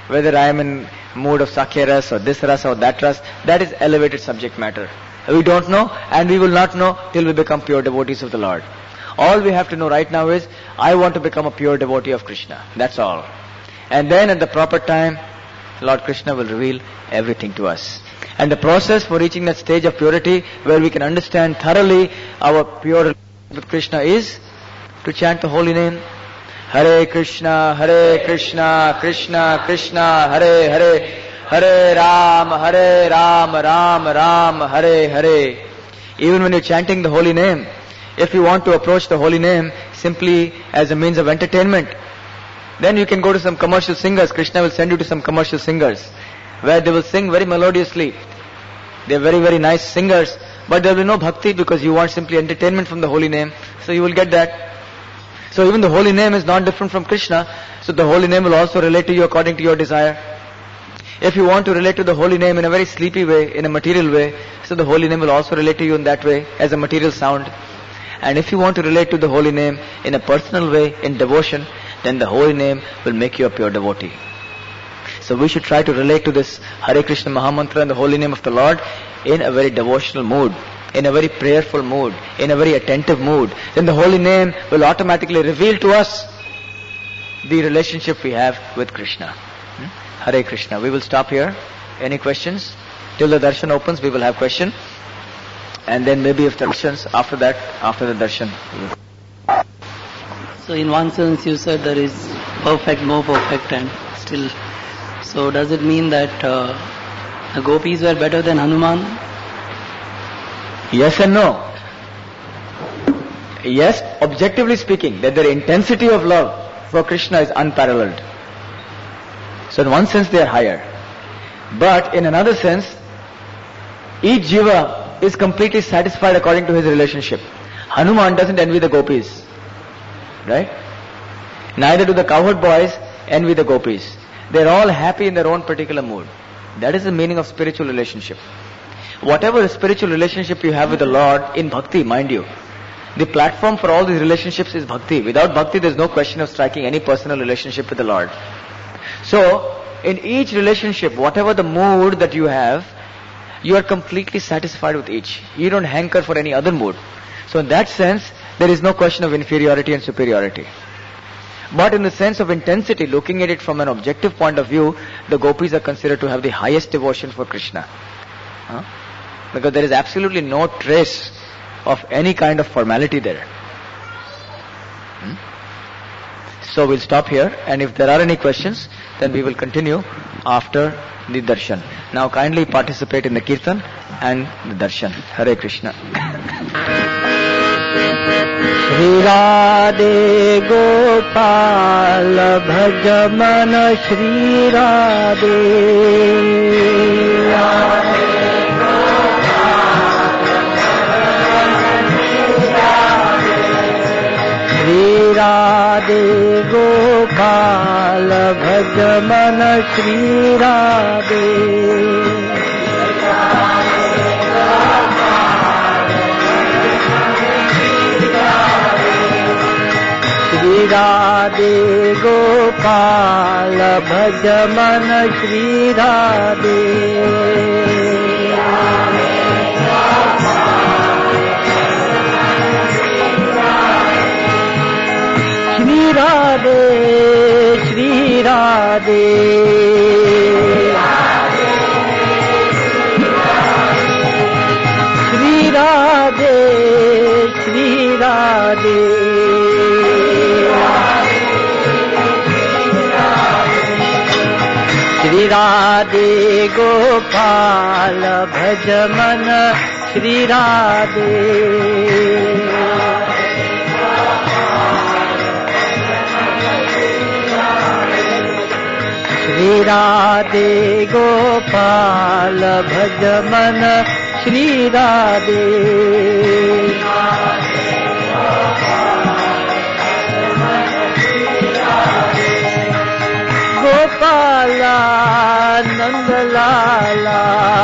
whether I am in mood of Sakhya ras or this ras or that ras, that is elevated subject matter. We don't know, and we will not know till we become pure devotees of the Lord. All we have to know right now is, I want to become a pure devotee of Krishna. That's all. And then at the proper time, Lord Krishna will reveal everything to us. And the process for reaching that stage of purity, where we can understand thoroughly our pure relationship with Krishna, is to chant the holy name. Hare Krishna, Krishna Krishna, Hare Hare, Hare Ram, Ram Ram, Hare Hare. Even when you're chanting the holy name, if you want to approach the holy name simply as a means of entertainment, then you can go to some commercial singers. Krishna will send you to some commercial singers where they will sing very melodiously. They are very, very nice singers, but there will be no bhakti because you want simply entertainment from the holy name. So you will get that. So even the holy name is not different from Krishna. So the holy name will also relate to you according to your desire. If you want to relate to the holy name in a very sleepy way, in a material way, so the holy name will also relate to you in that way as a material sound. And if you want to relate to the holy name in a personal way, in devotion, then the holy name will make you a pure devotee. So we should try to relate to this Hare Krishna Mahamantra and the holy name of the Lord in a very devotional mood, in a very prayerful mood, in a very attentive mood. Then the holy name will automatically reveal to us the relationship we have with Krishna. Hare Krishna. We will stop here. Any questions? Till the darshan opens, we will have question. And then maybe if there are questions after that, after the darshan. So in one sense you said there is perfect, more perfect and still. So does it mean that the gopis were better than Hanuman? Yes and no. Yes, objectively speaking, that their intensity of love for Krishna is unparalleled. So in one sense they are higher. But in another sense, each jiva is completely satisfied according to his relationship. Hanuman doesn't envy the gopis. Right? Neither do the cowherd boys envy the gopis. They're all happy in their own particular mood. That is the meaning of spiritual relationship. Whatever spiritual relationship you have with the Lord, in bhakti, mind you, the platform for all these relationships is bhakti. Without bhakti, there's no question of striking any personal relationship with the Lord. So, in each relationship, whatever the mood that you have, you are completely satisfied with each. You don't hanker for any other mood. So in that sense, there is no question of inferiority and superiority. But in the sense of intensity, looking at it from an objective point of view, the gopis are considered to have the highest devotion for Krishna. Because there is absolutely no trace of any kind of formality there. So we'll stop here, and if there are any questions, then we will continue after the darshan. Now kindly participate in the kirtan and the darshan. Hare Krishna. Shri Radhe Gopal Bhaj Man Shri Radhe. Shri Radhe Gopal Bhaj Man Shri Radhe. Shri Radhe Gopal Bhaj Man Shri Radhe. Shri Radhe, Shri Radhe. Shri Radhe, Shri Radhe. Shri Radhe Gopal Bhaj Man Shri Radhe. Shri Radhe Gopal Bhaj Man Shri Radhe. Gopala Nandalala,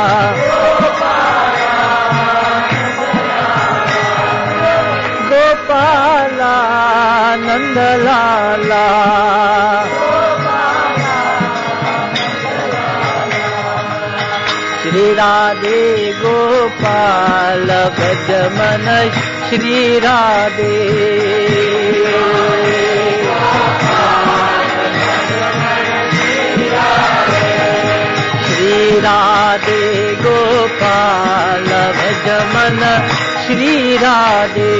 Gopala Nandalala, Radhe Gopal भज मन श्री राधे श्री राधे गोपाल भज मन श्री राधे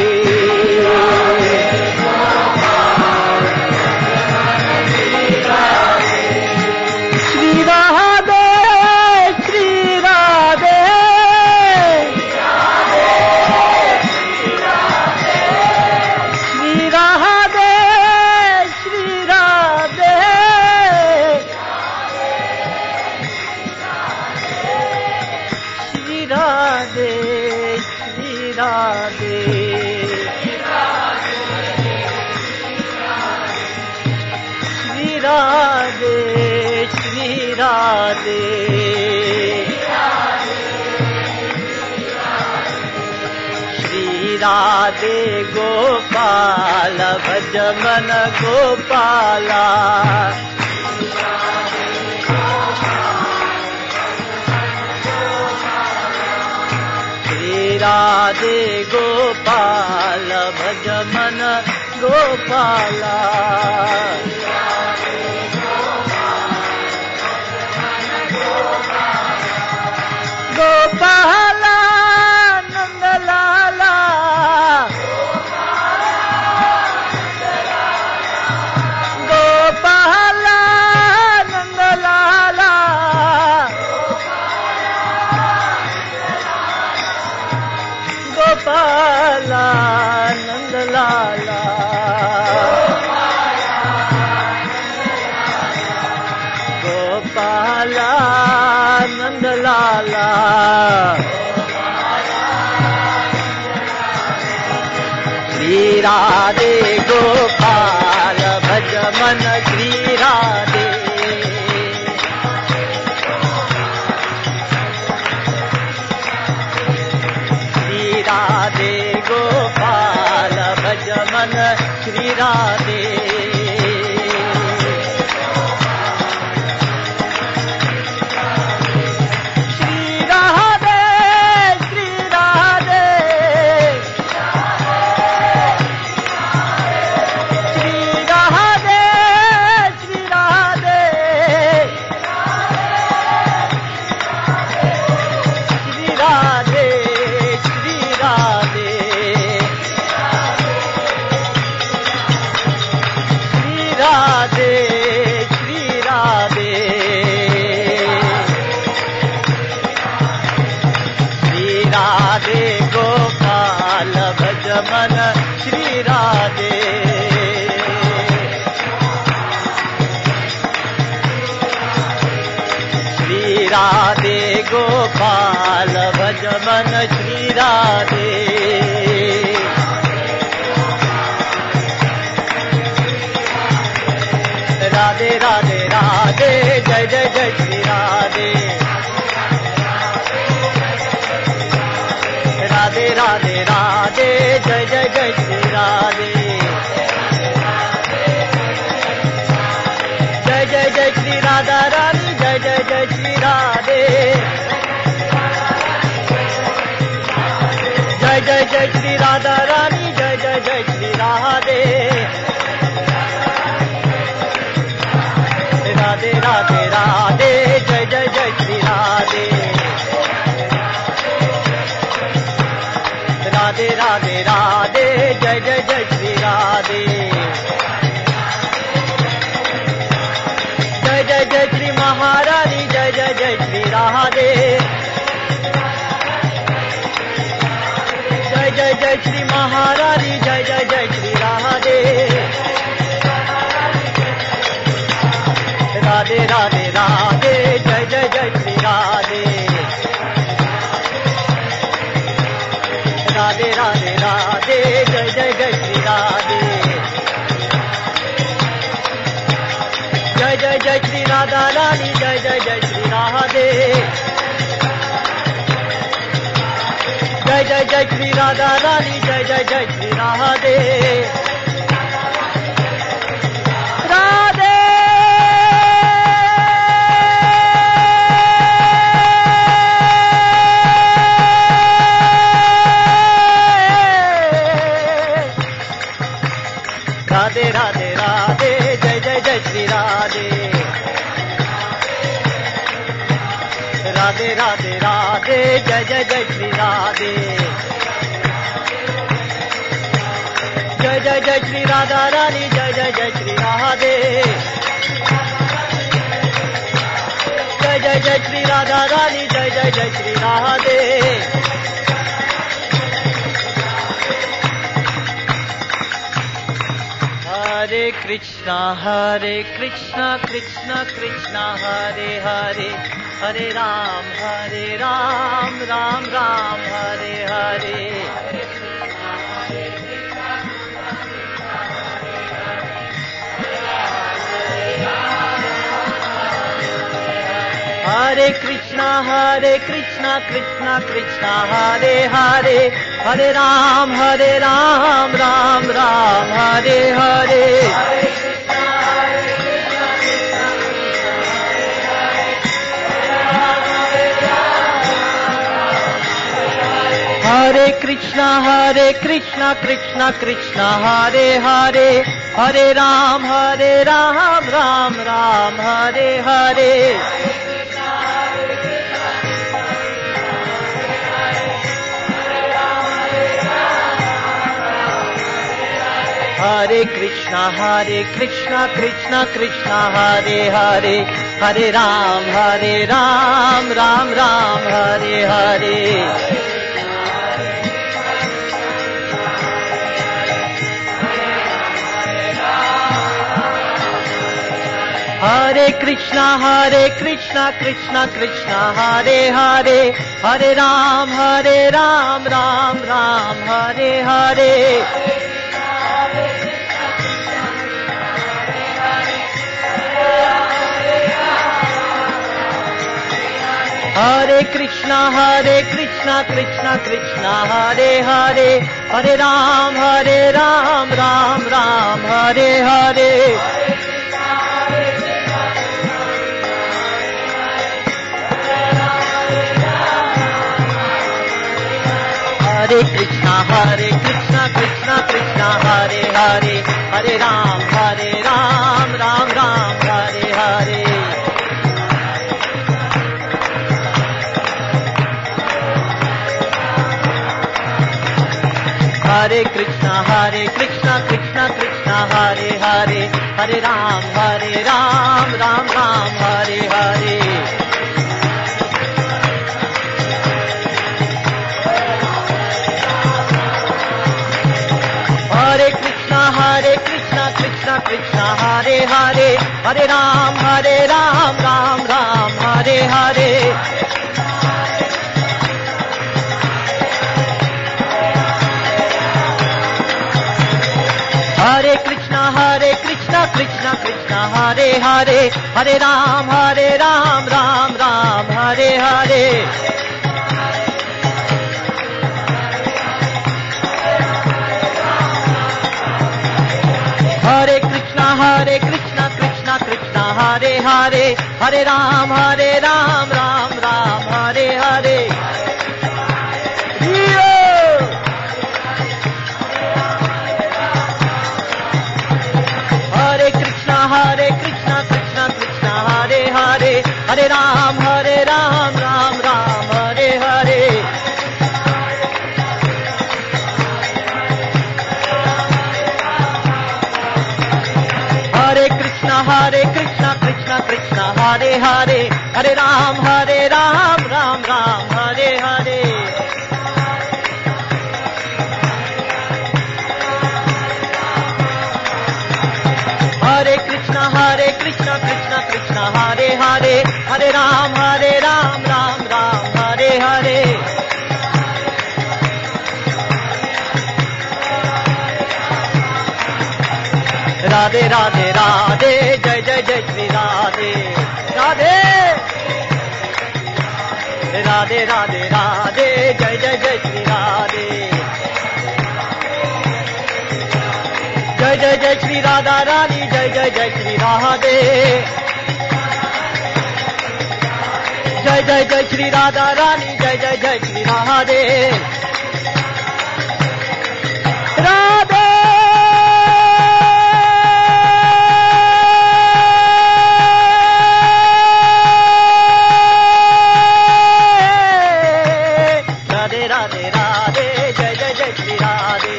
राधे गोपाल भज मन गोपाला श्री राधे गोपाल भज मन गोपाला गोपाला नंदलाला गोपाला नंदलाला गोपाला नंदलाला गोपाला नंदलाला श्री राधे गोपाल भज मन श्री राधे श्री राधे गोपाल भज मन श्री राधे मन श्री राधे श्री राधे गोपाल भज मन श्री राधे राधे राधे राधे जय जय जय श्री राधे राधे राधे राधे जय जय जय श्री राधे जय जय जय श्री राधा रानी जय जय जय श्री राधे जय जय जय श्री राधा रानी जय जय जय श्री राधे राधे राधे राधे जय जय जय श्री राधे राधे राधे राधे जय जय जय श्री राधे जय जय जय श्री महारानी जय जय जय श्री राधे जय जय जय श्री महारानी जय जय जय श्री राधे राधे राधे राधे जय जय जय श्री राधे राधे राधे राधे जय जय जय श्री राधे जय जय जय श्री राधा रानी जय जय जय श्री राधे जय जय जय श्री राधा रानी जय जय जय श्री राधे राधे राधे राधे जय जय जय श्री राधे जय जय जय श्री राधा रानी जय जय जय श्री राधे जय जय जय श्री राधा रानी जय जय जय श्री राधे हरे कृष्णा कृष्णा कृष्णा हरे हरे हरे राम राम राम हरे हरे हरे कृष्णा कृष्णा कृष्णा हरे हरे हरे राम राम राम हरे हरे हरे कृष्णा कृष्णा कृष्णा हरे हरे हरे राम राम राम हरे हरे हरे कृष्णा कृष्णा कृष्णा हरे हरे हरे राम राम राम हरे हरे हरे कृष्णा कृष्णा कृष्णा हरे हरे हरे राम राम राम हरे हरे हरे कृष्णा कृष्णा कृष्णा हरे हरे हरे राम राम राम हरे हरे हरे कृष्णा कृष्णा कृष्णा हरे हरे हरे राम राम राम हरे हरे हरे कृष्णा कृष्णा कृष्णा हरे हरे हरे राम राम राम हरे हरे हरे कृष्णा कृष्णा कृष्णा हरे हरे हरे राम राम राम हरे हरे हरे कृष्णा कृष्णा कृष्णा हरे हरे हरे राम राम राम हरे हरे हरे कृष्णा कृष्णा कृष्णा हरे हरे हरे राम राम राम हरे हरे हरे कृष्णा कृष्णा कृष्णा हरे हरे हरे राम राम राम हरे हरे हरे कृष्णा कृष्णा कृष्णा हरे हरे हरे राम राम राम हरे हरे हरे कृष्णा कृष्णा हरे हरे हरे राम राम राम हरे हरे राधे राधे राधे जय जय जय श्री राधे राधे राधे राधे राधे जय जय जय श्री राधे जय जय जय श्री राधा रानी जय जय जय श्री राधे जय जय जय श्री राधा रानी जय जय जय Shri Radhe Radhe Radhe Radhe Radhe, Jai Jai Jai Shri Radhe.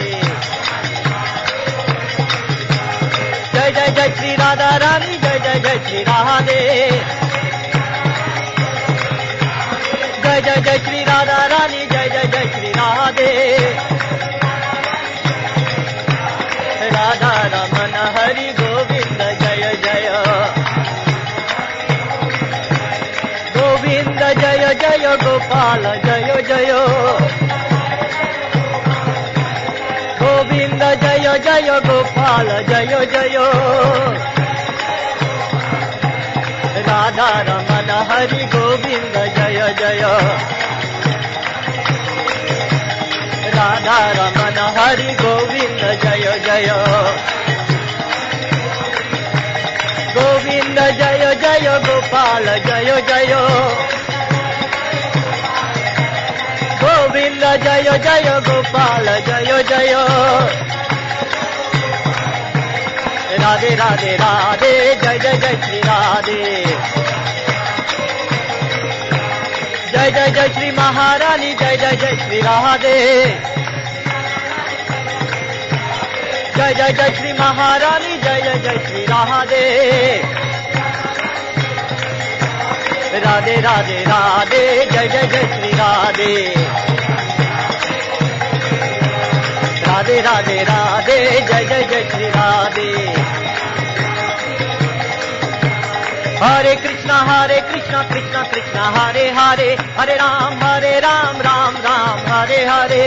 Jai Jai Jai Shri Radha Rani, Jai Jai Jai Shri Radhe. Jai Jai Jai Shri Radha Rani, Jai Jai Jai Shri Radhe. Radha Ramana Hari Govinda Jaya Jaya. Govinda Jaya Jaya Gopala Jaya Jaya. Govinda Jaya Jaya Gopala Jaya Jaya. Radha Ramana Hari Govinda Jaya Jaya. Radha Ramana Hari Govinda Jaya Jaya. Govinda Jaya Jaya Gopala Jaya Jaya. Govinda Jaya Jaya Gopala Jaya Jaya. Radhe Radhe Radhe, Jai Jai Jai Shri Radhe. Jai Jai Jai Shri Maharani, Jai Jai Jai Shri Radhe. Jai Jai Jai Shri Maharani, Jai Jai Jai Shri Radhe. Radhe Radhe Radhe, Jai Jai Jai Shri Radhe. Radhe Radhe Radhe, Jai Jai Jai Shri Radhe. Hare Krishna, Krishna Krishna, Hare Hare, Hare Ram, Ram Ram, Hare Hare.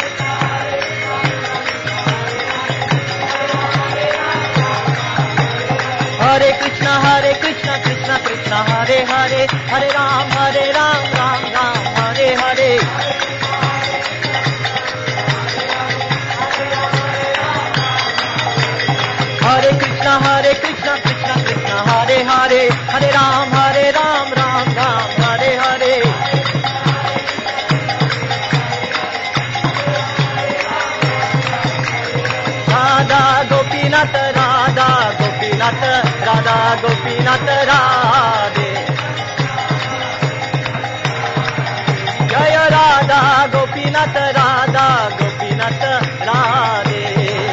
Hare Krishna, Krishna Krishna, Hare Hare, Hare Ram, Ram Ram, Hare Hare. Hare Krishna, Krishna Krishna, Hare Hare, Hare Ram, Ram Ram, Hare Hare. Radha Gopinath, Radha Gopinath, Radha Gopinath, Radhe. Jaya Radha Gopinath, Radha Gopinath, Radhe.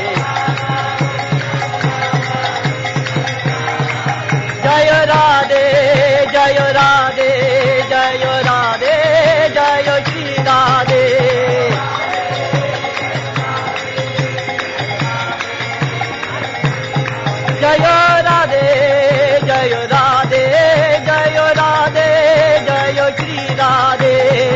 Jaya Radhe, Jaya Radhe, Jaya Radhe, Jaya Shri Radhe. Jaya Radhe, Jaya Radhe, Jaya Radhe, Jaya Shri Radhe.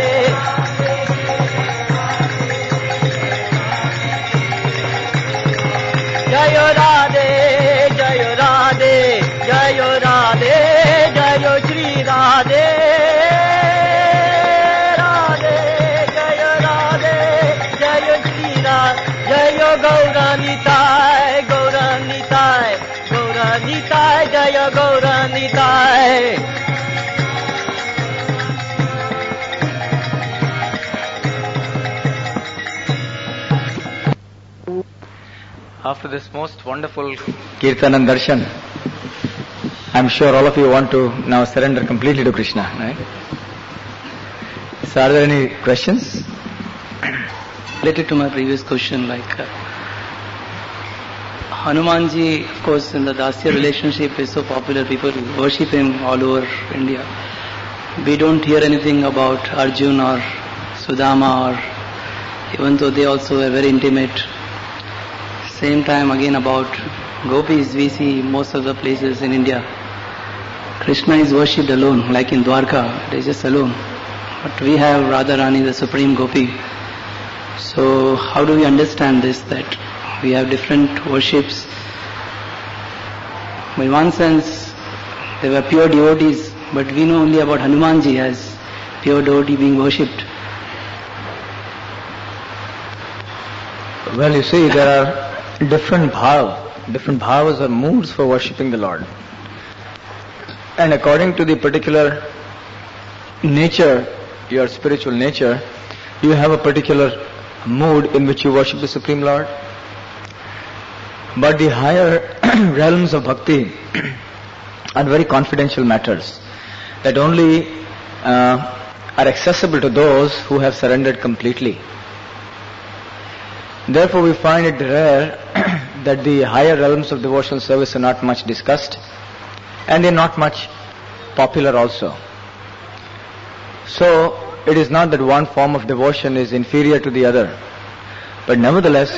Jaya Radhe, Jaya Radhe, Jaya Radhe, Jaya Shri Radhe. Radhe, Jaya Radhe, Jaya Shri Radhe. Jaya Gauranitai, Gauranitai, Gauranitai, Jaya Gauranitai. After this most wonderful Kirtan and Darshan, I'm sure all of you want to now surrender completely to Krishna, right? So are there any questions? Related to my previous question, like Hanumanji, of course, in the Dasya relationship is so popular, people worship him all over India. We don't hear anything about Arjun or Sudama, or even though they also were very intimate. Same time again about gopis, we see most of the places in India. Krishna is worshipped alone, like in Dwarka, it is just alone. But we have Radharani, the supreme gopi. So how do we understand this, that we have different worships? In one sense, they were pure devotees, but we know only about Hanumanji as pure devotee being worshipped. Well, you see, there are different bhavas or moods for worshipping the Lord. And according to the particular nature, your spiritual nature, you have a particular mood in which you worship the Supreme Lord. But the higher realms of bhakti are very confidential matters that only are accessible to those who have surrendered completely. Therefore, we find it rare that the higher realms of devotional service are not much discussed, and they are not much popular also. So, it is not that one form of devotion is inferior to the other, but nevertheless,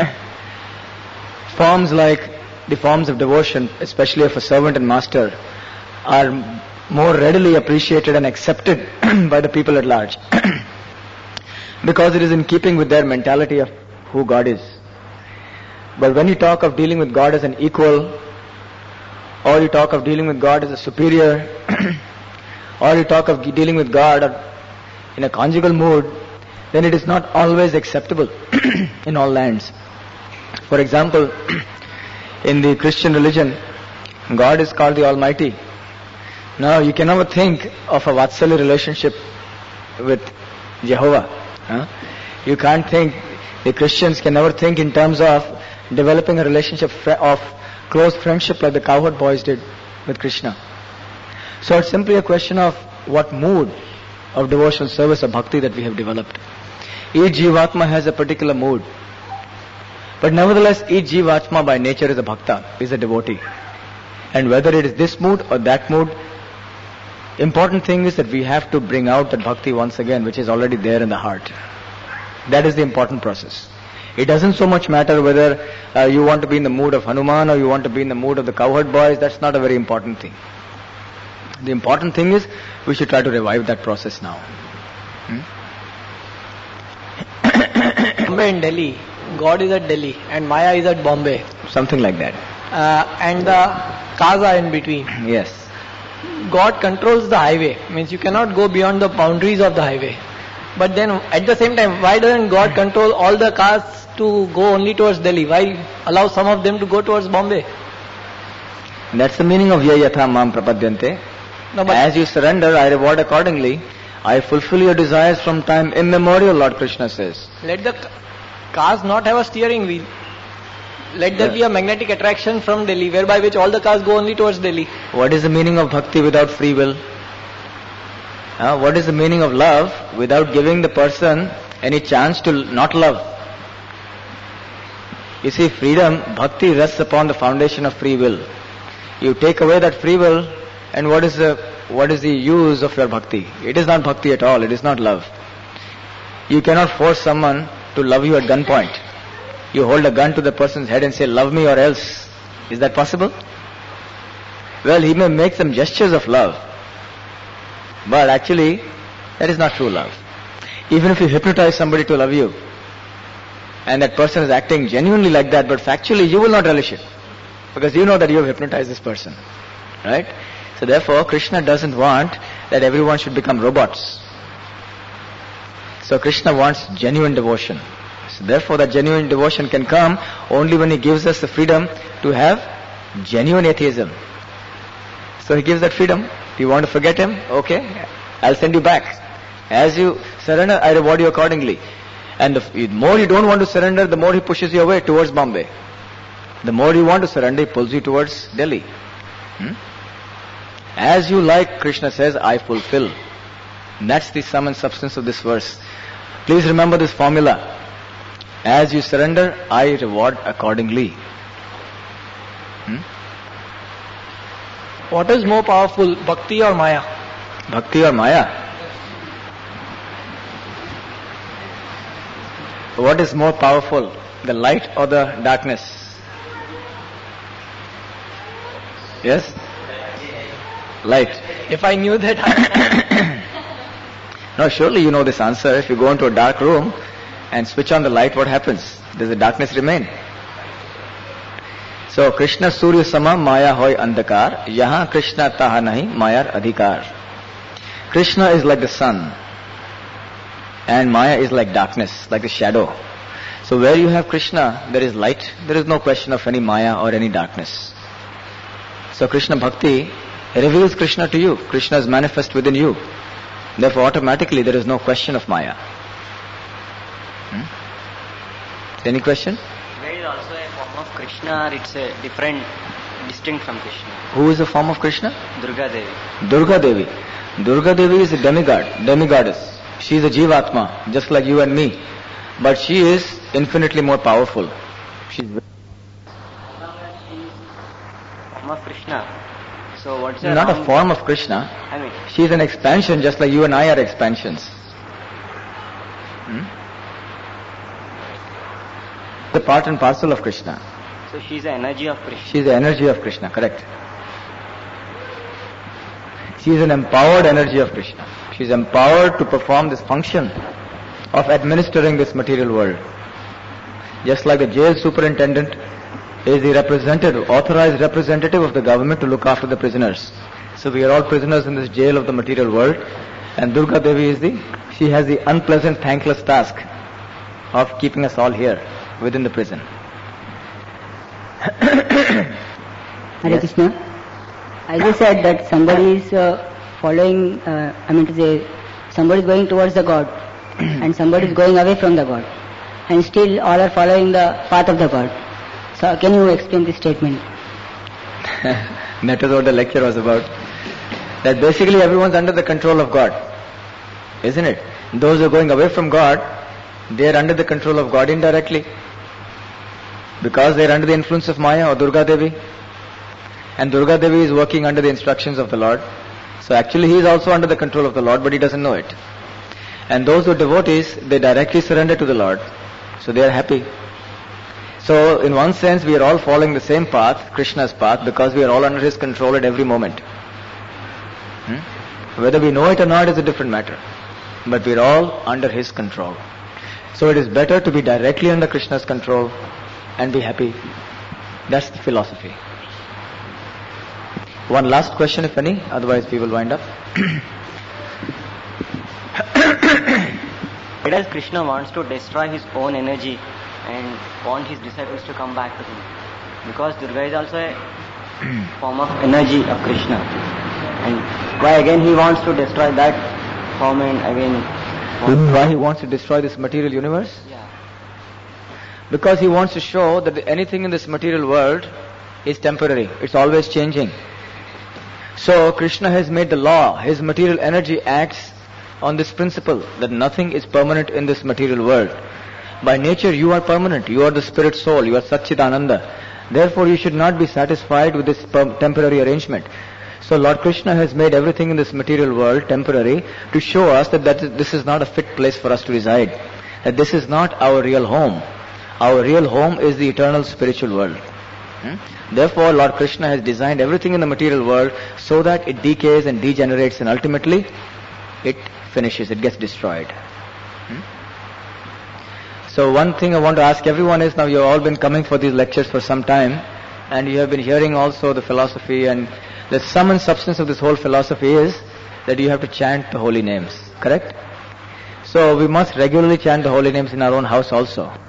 forms like the forms of devotion, especially of a servant and master, are more readily appreciated and accepted by the people at large because it is in keeping with their mentality of who God is. But when you talk of dealing with God as an equal, or you talk of dealing with God as a superior, or you talk of dealing with God in a conjugal mood, then it is not always acceptable in all lands. For example, in the Christian religion, God is called the Almighty. Now, you can never think of a Vatsalya relationship with Jehovah. You can't think, the Christians can never think in terms of developing a relationship of close friendship like the cowherd boys did with Krishna. So it's simply a question of what mood of devotional service or bhakti that we have developed. Each Jivatma has a particular mood. But nevertheless, each Jivatma by nature is a bhakta, is a devotee. And whether it is this mood or that mood, important thing is that we have to bring out that bhakti once again, which is already there in the heart. That is the important process. It doesn't so much matter whether you want to be in the mood of Hanuman or you want to be in the mood of the cowherd boys. That's not a very important thing. The important thing is we should try to revive that process now. Bombay and Delhi. God is at Delhi and Maya is at Bombay. Something like that. And the cars are in between. Yes. God controls the highway. Means you cannot go beyond the boundaries of the highway. But then at the same time, why doesn't God control all the cars to go only towards Delhi? Why allow some of them to go towards Bombay? That's the meaning of Yayatha Mam Prapadyante. No, but as you surrender, I reward accordingly. I fulfill your desires from time immemorial, Lord Krishna says. Let the cars not have a steering wheel. Let there be a magnetic attraction from Delhi, whereby which all the cars go only towards Delhi. What is the meaning of bhakti without free will? What is the meaning of love without giving the person any chance to not love? You see, freedom, bhakti rests upon the foundation of free will. You take away that free will, and what is the use of your bhakti? It is not bhakti at all, it is not love. You cannot force someone to love you at gunpoint. You hold a gun to the person's head and say, love me or else. Is that possible? Well, he may make some gestures of love, but actually, that is not true love. Even if you hypnotize somebody to love you, and that person is acting genuinely like that, but factually you will not relish it, because you know that you have hypnotized this person. Right? So therefore, Krishna doesn't want that everyone should become robots. So Krishna wants genuine devotion. So therefore, that genuine devotion can come only when he gives us the freedom to have genuine atheism. So he gives that freedom. Do you want to forget him? Okay, I'll send you back. As you surrender, I reward you accordingly. And the more you don't want to surrender, the more he pushes you away towards Bombay. The more you want to surrender, he pulls you towards Delhi. As you like, Krishna says, I fulfill. And that's the sum and substance of this verse. Please remember this formula. As you surrender, I reward accordingly. what is more powerful, bhakti or maya? Bhakti or maya? What is more powerful, the light or the darkness? Yes? Light. If I knew that... No, surely you know this answer. If you go into a dark room and switch on the light, what happens? Does the darkness remain? So, Krishna Surya Sama Maya Hoy Andhakar, Yaha Krishna Taha Nahi Mayar Adhikar. Krishna is like the sun, and Maya is like darkness, like the shadow. So where you have Krishna, there is light, there is no question of any Maya or any darkness. So Krishna Bhakti reveals Krishna to you. Krishna is manifest within you. Therefore automatically there is no question of Maya. Any question? There is also a form of Krishna, or it's a different distinct from Krishna. Who is a form of Krishna? Durga Devi. Durga Devi. Durga Devi is a demigoddess. She is a Jivatma, just like you and me. But she is infinitely more powerful. She's Form of Krishna. So what's the not a wrong- form of Krishna. I mean, She is an expansion, just like you and I are expansions. The part and parcel of Krishna. so she's the energy of Krishna. She is the energy of Krishna, correct. She is an empowered energy of Krishna. She is empowered to perform this function of administering this material world. Just like the jail superintendent is the authorized representative of the government to look after the prisoners. So we are all prisoners in this jail of the material world, and Durga Devi she has the unpleasant, thankless task of keeping us all here within the prison. Hare Yes. Krishna. As you said that somebody is following, somebody is going towards the God and somebody is going away from the God, and still all are following the path of the God. So can you explain this statement? That is what the lecture was about. That basically everyone's under the control of God. Isn't it? Those who are going away from God, they are under the control of God indirectly. Because they are under the influence of Maya or Durga Devi. And Durga Devi is working under the instructions of the Lord. So actually he is also under the control of the Lord, but he doesn't know it. And those who are devotees, they directly surrender to the Lord. So they are happy. So in one sense we are all following the same path, Krishna's path, because we are all under his control at every moment. Whether we know it or not is a different matter. But we are all under his control. So it is better to be directly under Krishna's control and be happy. That's the philosophy. One last question, if any, otherwise we will wind up. Why does Krishna wants to destroy his own energy and want his disciples to come back to him? Because Durga is also a form of energy of Krishna. And why again he wants to destroy that form and again... Why he wants to destroy this material universe? Yeah. Because he wants to show that anything in this material world is temporary. It's always changing. So Krishna has made the law. His material energy acts on this principle that nothing is permanent in this material world. By nature you are permanent. You are the spirit soul. You are Satchidananda. Therefore you should not be satisfied with this temporary arrangement. So Lord Krishna has made everything in this material world temporary to show us that this is not a fit place for us to reside. That this is not our real home. Our real home is the eternal spiritual world. Therefore Lord Krishna has designed everything in the material world so that it decays and degenerates and ultimately it finishes, it gets destroyed. So one thing I want to ask everyone is, now you have all been coming for these lectures for some time and you have been hearing also the philosophy, and the sum and substance of this whole philosophy is that you have to chant the holy names, correct? So we must regularly chant the holy names in our own house also.